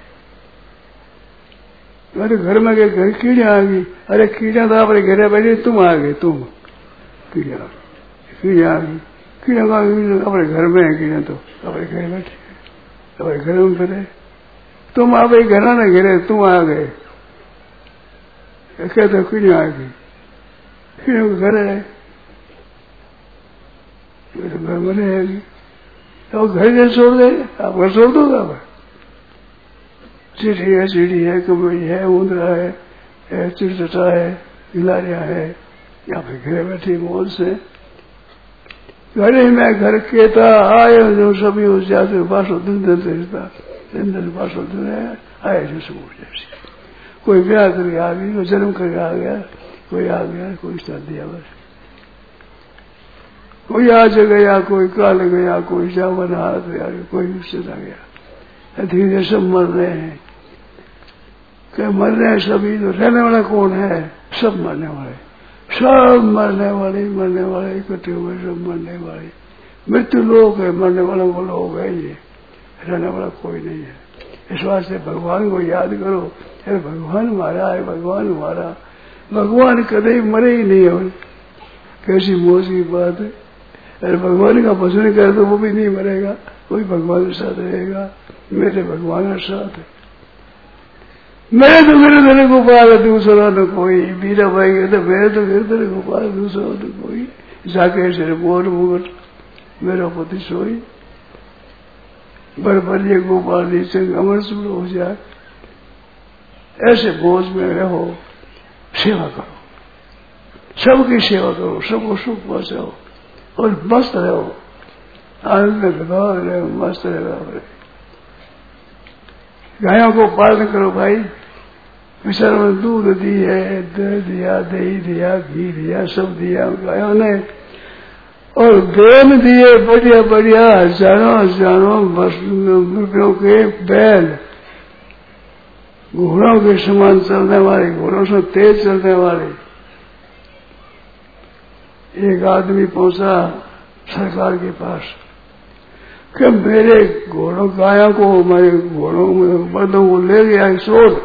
अरे घर में के घर कीड़ियां आ गई, अरे कीड़ियां तो आपने घरे बैठे, तुम आ गए, तुम कीड़ियां कीड़ियां आ गई, कीड़ियां का अपने घर में है, कीड़ियां तो अपने घर बैठे अपने घर में फिरे, तुम आप एक घर ना घिरे, तुम आ गए, कहते कीड़ियां आ गई, कीड़ियों का घर है, तो घर में रहेगी, तो घर जैसे छोड़ दे, आप घर छोड़ दो आप। सीढ़ी है, सीढ़ी है, कमड़ी है, ऊंदरा है, चिड़चटा है, गिलारिया है, यहाँ पे घरे बैठी मौज से। घर ही में घर कहता आए जो सभी उस जाते बासो दिन दिन से रिश्ता, दिन दिन बासो दिन आए जो सब जैसे। कोई ब्याह करके आ गई, कोई जन्म करके आ गया, कोई आ गया, कोई शादी आ बस, कोई आज गया, कोई काल गया, कोई जावन हाथ गया, कोई उससे आ गया। धीरे सब मर रहे हैं, क्या मर रहे हैं सभी, तो रहने वाला कौन है? सब मरने वाले, सब मरने वाले, मरने वाले इकट्ठे हुए, सब मरने वाले। मृत्यु लोग है, मरने वालों को लोग है, ये रहने वाला कोई नहीं है। इस वास्ते भगवान को याद करो, अरे भगवान हमारा है, भगवान हमारा, भगवान कभी मरे ही नहीं है। कैसी मौज की बात है, अरे भगवान का भजन करे तो वो भी नहीं मरेगा, कोई भगवान के साथ रहेगा। मेरे भगवान के साथ है, मेरे तो गिरधर गोपाल दूसरा न कोई, मीरा भाई कहते मेरे तो गिरधर गोपाल दूसरा न कोई, जाके सिर बोर मुगट मेरा पति सोई, बरबरिए गोपाल जी से अमर सुर हो जाए। ऐसे बोझ में रहो, सेवा करो, सबकी सेवा करो, सबको सुख पहुंचाओ और मस्त रहो, आनंद में गदार रहो, मस्त रहो। गायों को पालन करो भाई, विचार में दूध दी है, दूध दिया, दही दिया, घी दिया, सब दिया गायों ने, और बैल दिए बढ़िया बढ़िया हजारों हजारों रुपयों के बैल, घोड़ों के समान चलने वाले, घोड़ों से तेज चलने वाले। एक आदमी पहुंचा सरकार के पास कि मेरे घोड़ों गायों को, मेरे घोड़ों में बर्दों को ले गया शोध,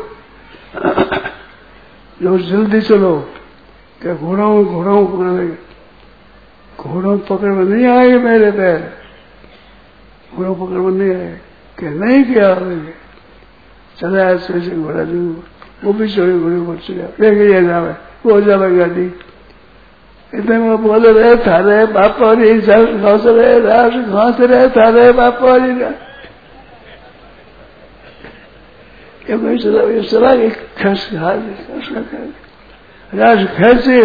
जो जल्दी चलो, क्या घोड़ों घोड़ों पकड़ लेंगे, घोड़ों पकड़ में नहीं आएंगे मेरे पैर, घोड़ों पकड़ में नहीं आए, क्या नहीं किया चला ऐसे ऐसे घोड़ा जो वो भी छोड़े, घोड़े पर चला लेके जावे, वो जावे गाड़ी। इतने में बोल रहे थारे बापा जी घास रहे रास घास रहे थारे बापा जी चला खस रास खसे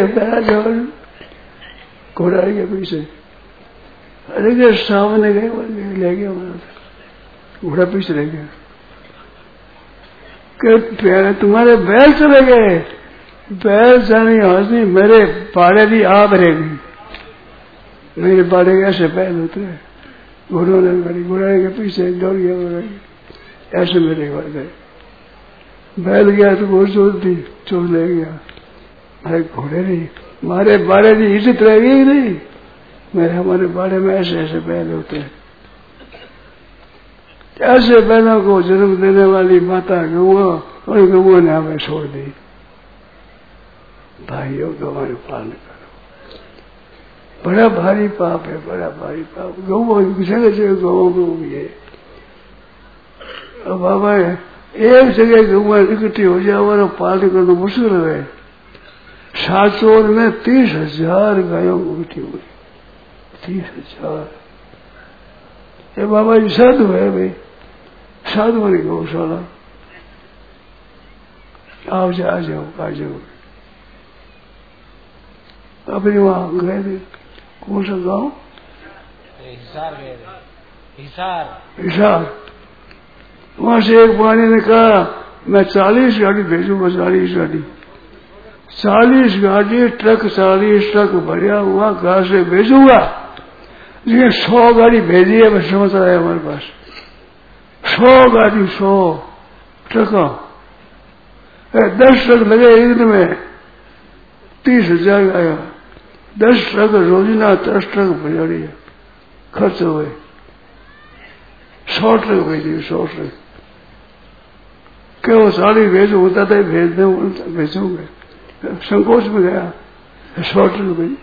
घोड़ा के पीछे, अरे के सामने गए ले गया, घोड़ा पीछे रह गया, कि तुम्हारे बैल चले गए, बैल जानी हंसी मेरे बाड़े की आग रहेगी, मेरे बाड़े ऐसे बैल होते हैं, घोड़ों ने गाड़ी घोड़े के पीछे दौड़ गया, ऐसे मेरे घर गए, बैल गया तो वो चोर थी, चोर ले गया, अरे घोड़े नहीं, हमारे बाड़े की इज्जत रहेगी ही नहीं, मेरे हमारे बाड़े में ऐसे ऐसे बैल होते हैं। ऐसे बैलों को जन्म देने वाली माता गौआ और गौआ ने हमें छोड़ दी। भाइयों गौआ ने पालन करो, बड़ा भारी पाप है, बड़ा भारी पाप। गौ जगह जगह गौ गौ भी है। अब बाबा एक जगह गौ इकट्ठी हो जाए और पालन करना मुश्किल है। सात सौ में तीस हजार गायों को इकट्ठी हुई, तीस हजार। ये बाबा जी साधु है भाई, साधु वाली गौशाला। आओ जा आ जाओ आ जाओ। अपने वहां गए थे, कौन सा गाँव? हिसार गए थे। हिसार हिसार। वहां से एक पानी ने कहा मैं चालीस गाड़ी भेजूंगा, चालीस गाड़ी चालीस गाड़ी ट्रक चालीस ट्रक भरिया हुआ घर से भेजूंगा। लेकिन सौ गाड़ी भेजी है, बस समझ रहा है हमारे पास। सौ गाड़ी सौ ट्रक, दस ट्रक लगे एक दिन में, तीस हजार आया। दस ट्रक रोजीना दस ट्रक भरी है, खर्च हुए। सौ ट्रक भेजी, सौ ट्रक क्या वो साड़ी भेजू होता था, भेज दे भेजूंगे। संकोच में गया, सौ ट्रक भेजी।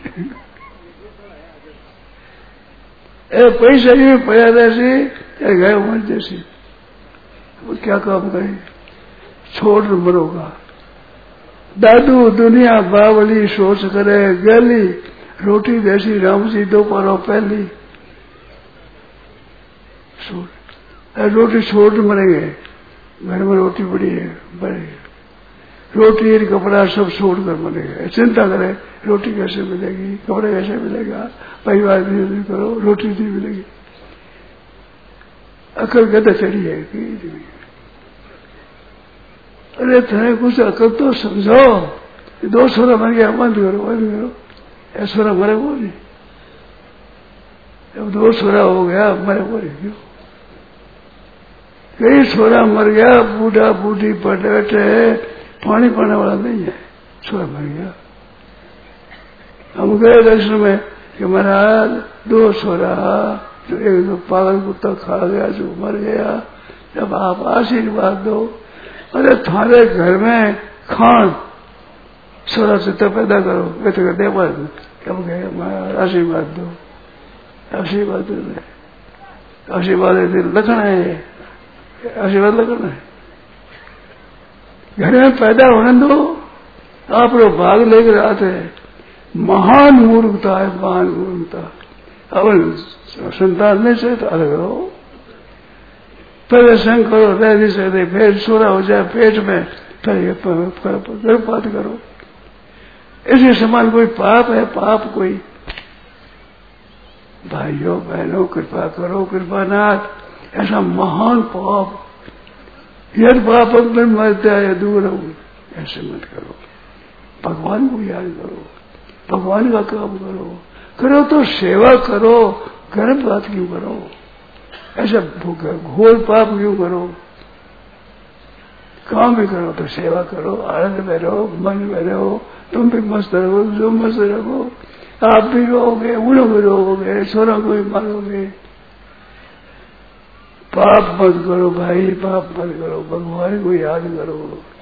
पैसा ही पड़ा जैसे गए उमर जैसे, वो क्या काम करे, छोड़ मरोगा। दादू दुनिया बावली सोच करे गली, रोटी जैसी राम जी दो पारो पहली। रोटी छोड़ मरेंगे, घर में रोटी पड़ी है बड़े, रोटी और कपड़ा सब छोड़कर मरेंगे। चिंता करे रोटी कैसे मिलेगी, कपड़े कैसे मिलेगा, परिवार नहीं करो, रोटी नहीं मिलेगी। अकल गदा चढ़ी है कि अरे तुम्हें कुछ अकल तो समझो, दो सोलह मर गया, बंद करो बंद करो। ऐसा मरे वो नहीं, अब दो सोलह हो गया, मरे वो नहीं क्यों? कई छोरा मर गया, बूढ़ा बूढ़ी पर बैठे, पानी पाने वाला नहीं है, छोरा मर गया। हम गए दर्शन में कि महाराज दो छोरा, जो एक दो पागल कुत्ता खा गया, जो मर गया, जब आप आशीर्वाद दो। अरे थारे घर में खान छोरा चित्ता पैदा करो, वे तो कहते कब गए महाराज आशीर्वाद दो, आशीर्वाद दो, आशीर्वाद लखन है, आशीर्वाद लगना है। घर में पैदा होने दो, आप लोग भाग लेकर आते हैं। महान मूर्खता है, महान मूर्खता। अब संतान नहीं से तो अलग रहो, पहले संग करो, रह नहीं सकते, फिर सोरा हो जाए पेट में, फिर गर्भपात करो। इसी समान कोई पाप है, पाप कोई? भाइयों बहनों कृपा करो, कृपानाथ, ऐसा महान पाप, यदि पाप अंदर मरता है दूर हो, ऐसे मत करो। भगवान को याद करो, भगवान का काम करो, करो तो सेवा करो, गर्भ बात क्यों करो? ऐसा घोर पाप क्यों करो? काम भी करो तो सेवा करो, आनंद में रहो, मन में रहो, तुम भी मस्त रहो, जो मस्त रहो, आप भी रहोगे, उन्हों भी रहोगे, सोना को भी मारोगे। पाप मत करो भाई, पाप मत करो, भगवान को याद करो।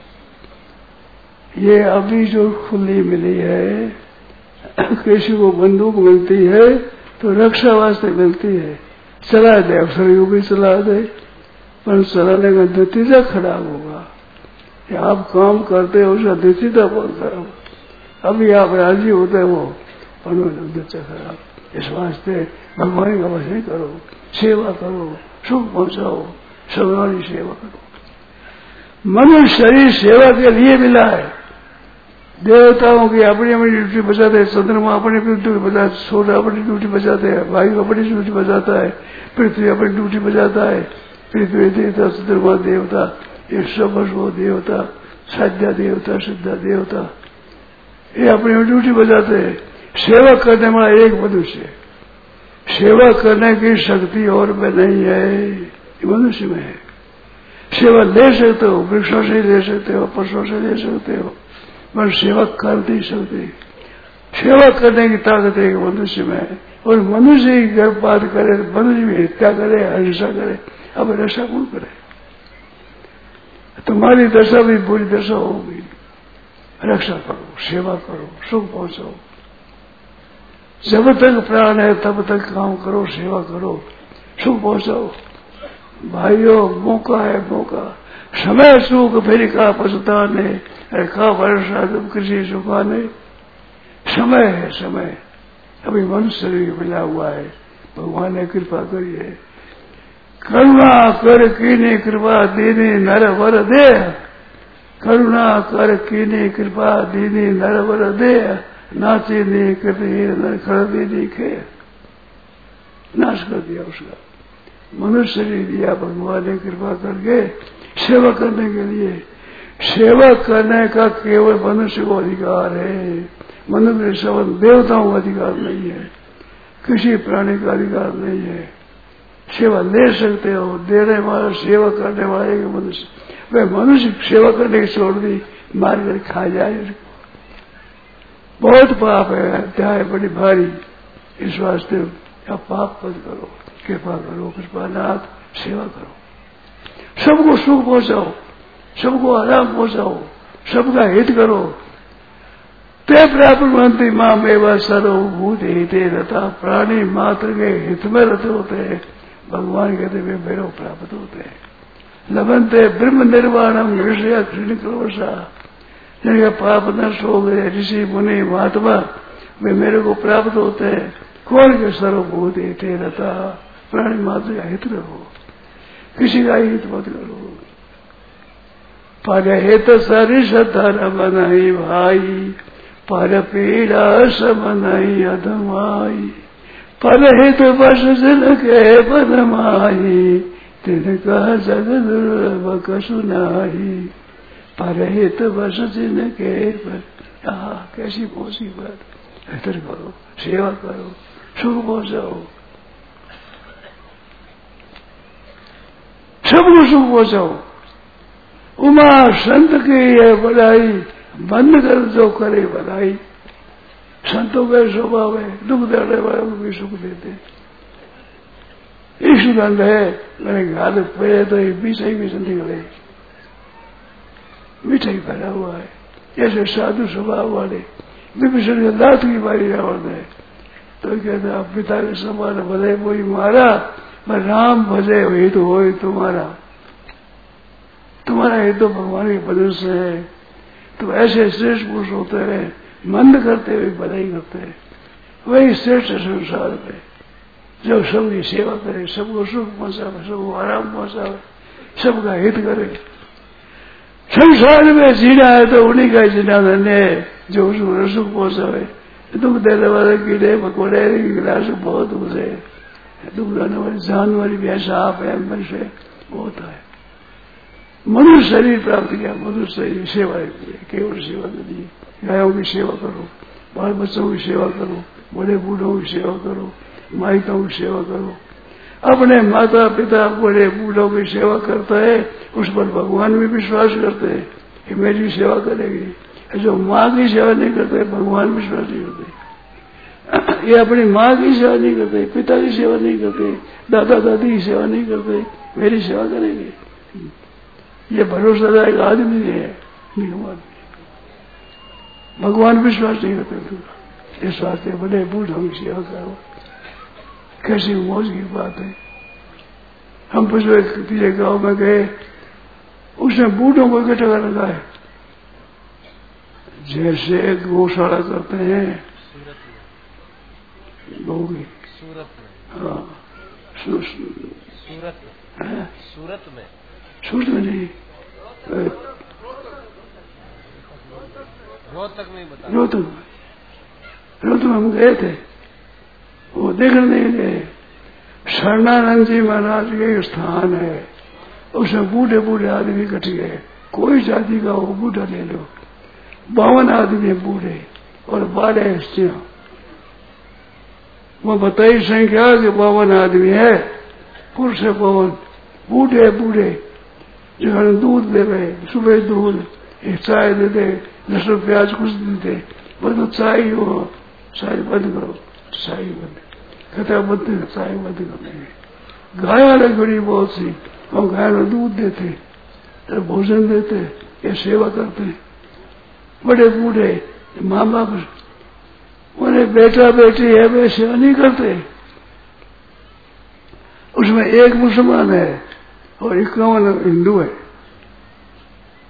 ये अभी जो खुली मिली है, किसी को बंदूक मिलती है तो रक्षा वास्ते मिलती है, चला दे, अफसर यू भी चला दे, पर चलाने का नतीजा खराब होगा। आप काम करते हो उसका नतीजा बहुत खराब। अभी आप राजी होते हो पर नतीजा खराब। इस वास्ते भगवान का भजन करो, सेवा करो, सुख पहुंचाओ, सबकी सेवा करो। मनुष्य शरीर सेवा के लिए मिला है। देवताओं की अपनी अपनी ड्यूटी बजाते हैं, चंद्रमा अपनी ड्यूटी बजाते, सूर्य अपनी ड्यूटी बजाते हैं, वायु अपनी ड्यूटी बजाता है, पृथ्वी अपनी ड्यूटी बजाता है। पृथ्वी देवता, चंद्रमा देवता, ये सब वो देवता, साध्या देवता, सिद्धा देवता, ये अपनी ड्यूटी बजाते हैं। सेवा करने वाला एक मनुष्य, सेवा करने की शक्ति और में नहीं है, ये मनुष्य में है। सेवा ले सकते हो, वृक्षों से ले सकते हो, पशुओं से ले सकते हो, पर सेवा कर नहीं सकते। सेवा करने की ताकत एक मनुष्य में है, और मनुष्य ही गर्भपात करे, मनुष्य भी हत्या करे, हिंसा करे, अब रक्षा कौन करे? तुम्हारी दशा भी बुरी दशा होगी। रक्षा करो, सेवा करो, सुख पहुंचाओ। जब तक प्राण है तब तक काम करो, सेवा करो, सुख पहुंचाओ। भाइयों मौका है, मौका, समय सुख फिर का पछताने, का वर्षा जब कृषि सुखाने। समय है, समय अभी मनुष्य शरीर मिला हुआ है, भगवान ने कृपा करी है। करुणा कर कीने कृपा दीने नर वर दे, करुणा कर कीने कृपा दीने नर वर दे, नाचे ने करते नर खड़ दे देखे। नाश कर दिया उसका, मनुष्य शरीर दिया भगवान ने कृपा करके सेवा करने के लिए। सेवा करने का केवल मनुष्य को अधिकार है, मनुष्य सवन देवताओं का अधिकार नहीं है, किसी प्राणी का अधिकार नहीं है। सेवा ले सकते हो, देने वाला सेवा करने वाले के मनुष्य, वे मनुष्य सेवा करने की छोड़ दी, मार कर खा जाए, बहुत पाप है, अध्याय बड़ी भारी। इस वास्ते आप पाप मत करो, कृपा करो, कृपानाथ सेवा करो, सबको सुख पहुंचाओ, सबको आराम पहुंचाओ, सबका हित करो। ते प्राप्त मंत्री माँ मेवा सर्वभूत हिते रहता, प्राणी मात्र के हित में रहते होते हैं, भगवान कहते वे मेरे प्राप्त होते हैं। लभंते ब्रह्म निर्वाणम ऋषि क्षणिकवर्षा, जिनका पाप नष्ट हो गए, ऋषि मुनि महात्मा, वे मेरे को प्राप्त होते हैं। कौन के सर्वभूत हिते रहता, प्राणी मात्र का हित करो, किसी का हित मत करो। पर हित सरि धर्म नहीं भाई, पर पीड़ा सम नहीं अधमाई, पर हित बस जिन के बदमाई, तिनका जग दुर्लभ कसु नाही, पर हित बस जिन के पर। कैसी मुसीबत, बेहतर करो, सेवा करो, सुख पहुंचाओ, सबको सुख पहुंचाओ। उमा संत की है बड़ाई, बंद कर जो करे भलाई। संतों का स्वभाव है दुख देने वालों को भी सुख देते। ईश्वरंद है, मैंने घात पड़े तो ये पीछे भी निकले, मिठाई भरा हुआ है। ऐसे साधु स्वभाव वाले विभीषण के लात की बारी रावण है, तो कहते आप पिता के समान भले कोई मारा, मैं राम भजे वही तो हो तुम्हारा, तुम्हारा हित तो भगवान के भजन से है। तो ऐसे श्रेष्ठ पुरुष होते हैं, मंद करते हुए भलाई करते हैं, वही श्रेष्ठ संसार में जो सबकी सेवा करे, सबको सुख पहुंचावे, सबको आराम पहुंचावे, सबका हित करे। संसार में जीना है तो उन्हीं का जीना धन्य है जो उसको सुख पहुंचावे। दुख देने वाले कीड़े मकोड़े गिलास बहुत कुछ है, दुख देने वाले जानवर भी है, सांप है, मनुष्य बहुत है। मनुष्य शरीर प्राप्त किया, मनुष्य शरीर सेवा केवल सेवा के लिए। गायों की सेवा करो, बाल बच्चों की सेवा करो, बड़े बूढ़ों की सेवा करो, माइकों की सेवा करो। अपने माता पिता बड़े बूढ़ों की सेवा करता है, उस पर भगवान भी विश्वास करते हैं कि मेरी सेवा करेगी। जो माँ की सेवा नहीं करते भगवान विश्वास नहीं करते। ये अपनी माँ की सेवा नहीं करते, पिता की सेवा नहीं करते, दादा दादी की सेवा नहीं करते, मेरी सेवा करेंगे। ये भरोसादायक आदमी है, भगवान विश्वास नहीं करते। इस वास्ते बड़े बूढ़ों की सेवा करो। कैसी मौज की बात है। हम पिछले तीसरे गांव में गए, उसने बूढ़ों को इकट्ठा कर रखा है, जैसे गौशाला करते हैं गौ की। सूरत में, हाँ सूरत में, सूरत में, सूरत में नहीं, रोहतक में बता, रोहतक में, रोहतक में हम गए थे, वो देखने नहीं गए। शरणानंद जी महाराज के स्थान है, उसमें बूढ़े बूढ़े आदमी इकट्ठे गए, कोई जाति का वो बूढ़ा ले लो, बावन आदमी बूढ़े और बारह स्त्रियां। वो बताई संख्या कि बावन आदमी है, पुरुष है बावन, बूढ़े बूढ़े जो दूध दे रहे, सुबह दूध, एक चाय देते, लहसुन प्याज कुछ देते, बोलो चाय हो, चाय बंद करो, चाय बंद, कहता बंद, चाय बंद कर देंगे। गाय लकड़ी बहुत सी, हम गाय को दूध देते, भोजन देते, ये सेवा करते। बड़े बूढ़े माँ बाप उन्हें बेटा बेटी है, वे सेवा नहीं करते। उसमें एक मुसलमान है और इक्यावन हिंदू है।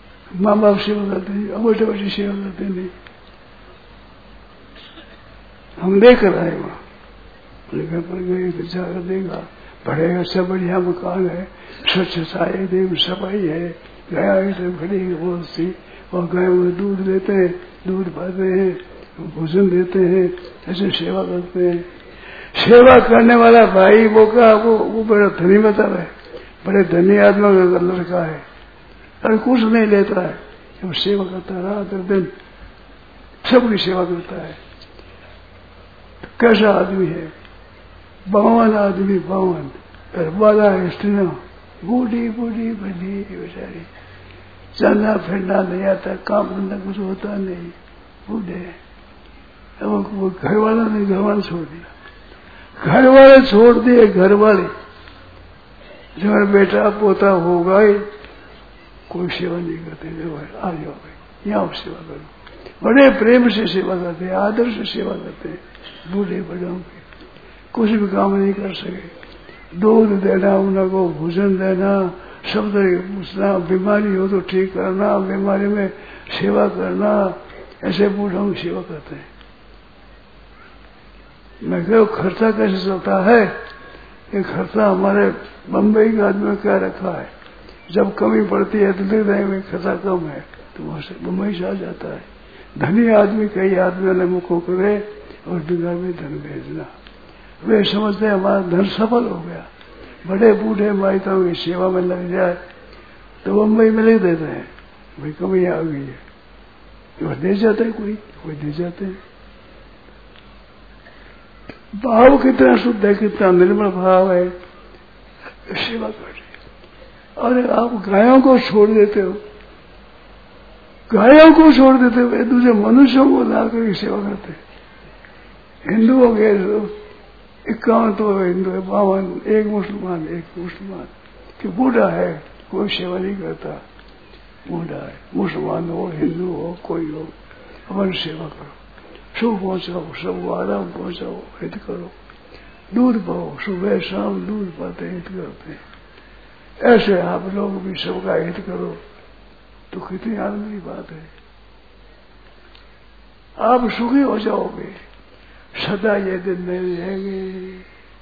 माँ बाप सेवा करते नहीं, बेटे बेटी सेवा करते नहीं। हम लेकर आए वहां घर पर गए तो जाकर देखा बड़े अच्छा बढ़िया मकान है, स्वच्छ साए देव सफाई है, गाय एकदम खड़ी बहुत सी, और गाय में दूध देते हैं, दूध पाते हैं, भोजन देते हैं, ऐसे सेवा करते हैं। सेवा करने वाला भाई वो का वो वो बड़ा धनी बता है, बड़े धनी आत्मा का लड़का है, और कुछ नहीं लेता है, वो सेवा करता है रात दिन, सबकी सेवा करता है। तो कैसा आदमी है, बावन आदमी, बावन वाला स्त्रियां, बूढ़ी बूढ़ी बनी बेचारी, चलना फिरना नहीं आता, काम धंधा कुछ होता नहीं, बूढ़े। अब वो घर वाला ने घर वाला छोड़ दिया, घर वाले छोड़ दिए, घर वाले जो मेरा बेटा पोता होगा ही, कोई सेवा नहीं करते, जो आ जाओ भाई यहाँ सेवा करो, बड़े प्रेम से सेवा करते हैं, आदर से सेवा करते हैं, बूढ़े बड़ों की कुछ भी काम नहीं कर सके, दूध देना, उनको भोजन देना, सब तरह पूछना, बीमारी हो तो ठीक करना, बीमारी में सेवा करना, ऐसे बूढ़ों की सेवा करते हैं। मैं कहूँ खर्चा कैसे चलता है, ये खर्चा हमारे बम्बई के आदमी में क्या रखा है, जब कमी पड़ती है तो देखते हैं खर्चा कम है तो वहां से बम्बई से आ जाता है। धनी आदमी कई आदमियों ने मुखो करे और बिगाड़ में धन भेजना, वे समझते हैं हमारा धन सफल हो गया, बड़े बूढ़े माइतों की सेवा में लग जाए तो बम्बई में लिख देते हैं भाई कमी आ गई है, वो दे जाते हैं, कोई कोई दे जाते हैं। भाव कितना शुद्ध है, कितना निर्मल भाव है, सेवा कर रहे। और आप गायों को छोड़ देते हो, गायों को छोड़ देते हो, एक दूसरे मनुष्यों को लाकर सेवा करते। हिंदुओं के इक्यावन तो हिंदू है, बावन, एक मुसलमान, एक मुसलमान कि बूढ़ा है कोई सेवा नहीं करता, बूढ़ा है, मुसलमान हो हिंदू हो कोई हो, अपन सेवा करो, सुख पहुंचाओ, सबको आराम पहुंचाओ, हित करो, दूध पाओ, सुबह शाम दूध पाते हित करते हैं। ऐसे आप लोग भी सबका हित करो तो कितनी आनंद की बात है, आप सुखी हो जाओगे, सदा ये दिन नहीं रहेंगे।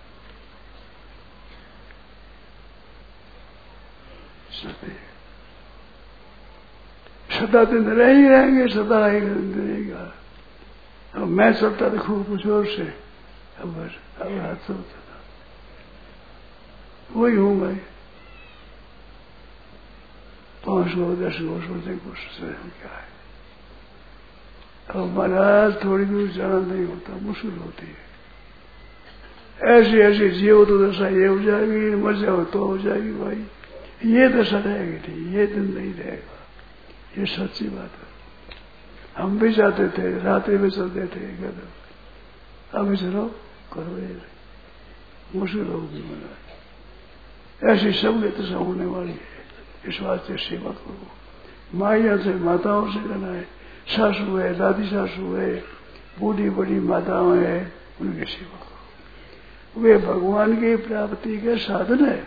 सदा दिन रह ही रहेंगे, सदा ही दिन रहेगा। अब मैं चलता देखू कुछ और से, अब अब हाथ चलता था, वही हूं मैं, पांच सौ दस सौ सोचने को क्या है। अब महाराज थोड़ी दूर जाना नहीं होता, मुश्किल होती है। ऐसी ऐसी जीव तो दशा ये हो जाएगी, मर जाओ तो हो जाएगी भाई, ये दशा रहेगी नहीं, ये दिन नहीं रहेगा, ये सच्ची बात है। हम भी जाते थे, रात्रि में चलते थे, अभी चलो करो, ये मुश्किल होगी महाराज। ऐसी सब दशा होने वाली है, इस वास्ते सेवा करो, माइया से माताओं से करना है, सासू है, दादी सासू है, बूढ़ी बड़ी माताओं है, उनकी सेवा करो, वे भगवान की प्राप्ति के साधन है,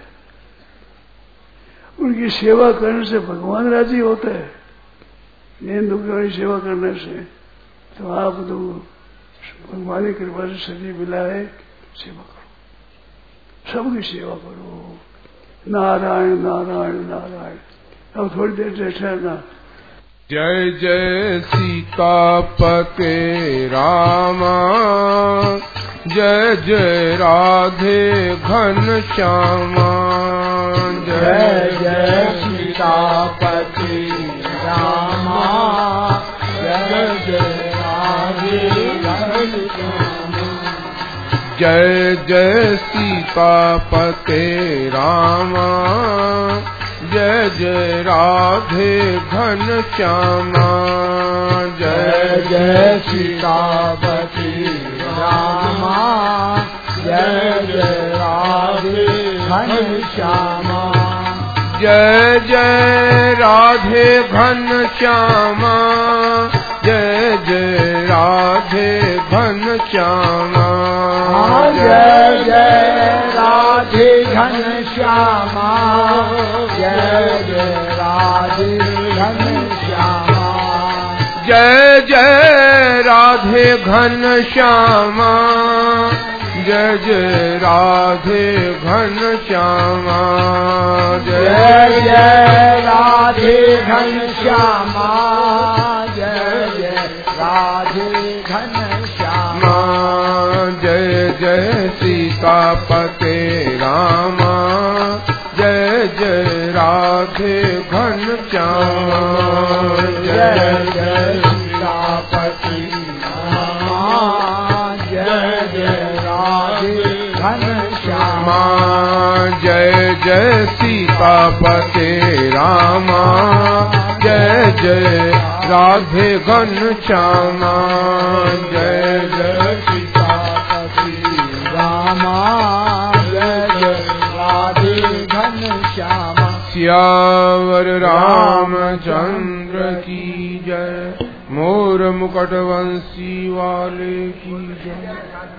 उनकी सेवा करने से भगवान राजी होते हैं। नींद की सेवा करने से तो आप तो भगवान की कृपा से सजी मिला है, सेवा करो, सबकी सेवा करो, नारायण नारायण नारायण। अब थोड़ी देर से ठहरना। जय जय सीतापते रामा, जय जय राधे घन श्यामा, जय जय सीतापते रामा, जय जय राधे घन श्यामा, जय जय सीतापते रामा, जय जय राधे घन श्यामा, जय जय सीतापति रामा, जय जय राधे घन श्यामा, जय जय राधे घन श्यामा, जय जय राधे घन श्यामा, जय जय राधे घन श्यामा, जय जय राधे घन श्यामा, जय जय राधे घन श्यामा जय जय राधे घन श्यामा जय जय राधे घन श्यामा जय जय राधे घन श्यामा जय जय सीतापते रामा जय जय राधे घन श्यामा जय जय सीतापति रामा जय जय राधे घन श्यामा जय जय सीतापते रामा जय जय राधे घन श्यामा जय जय सीतापति रामा जय जय राधे घन श्यामा सियावर रामचंद्र की जय मोर मुकुट वंशी वाले की जय।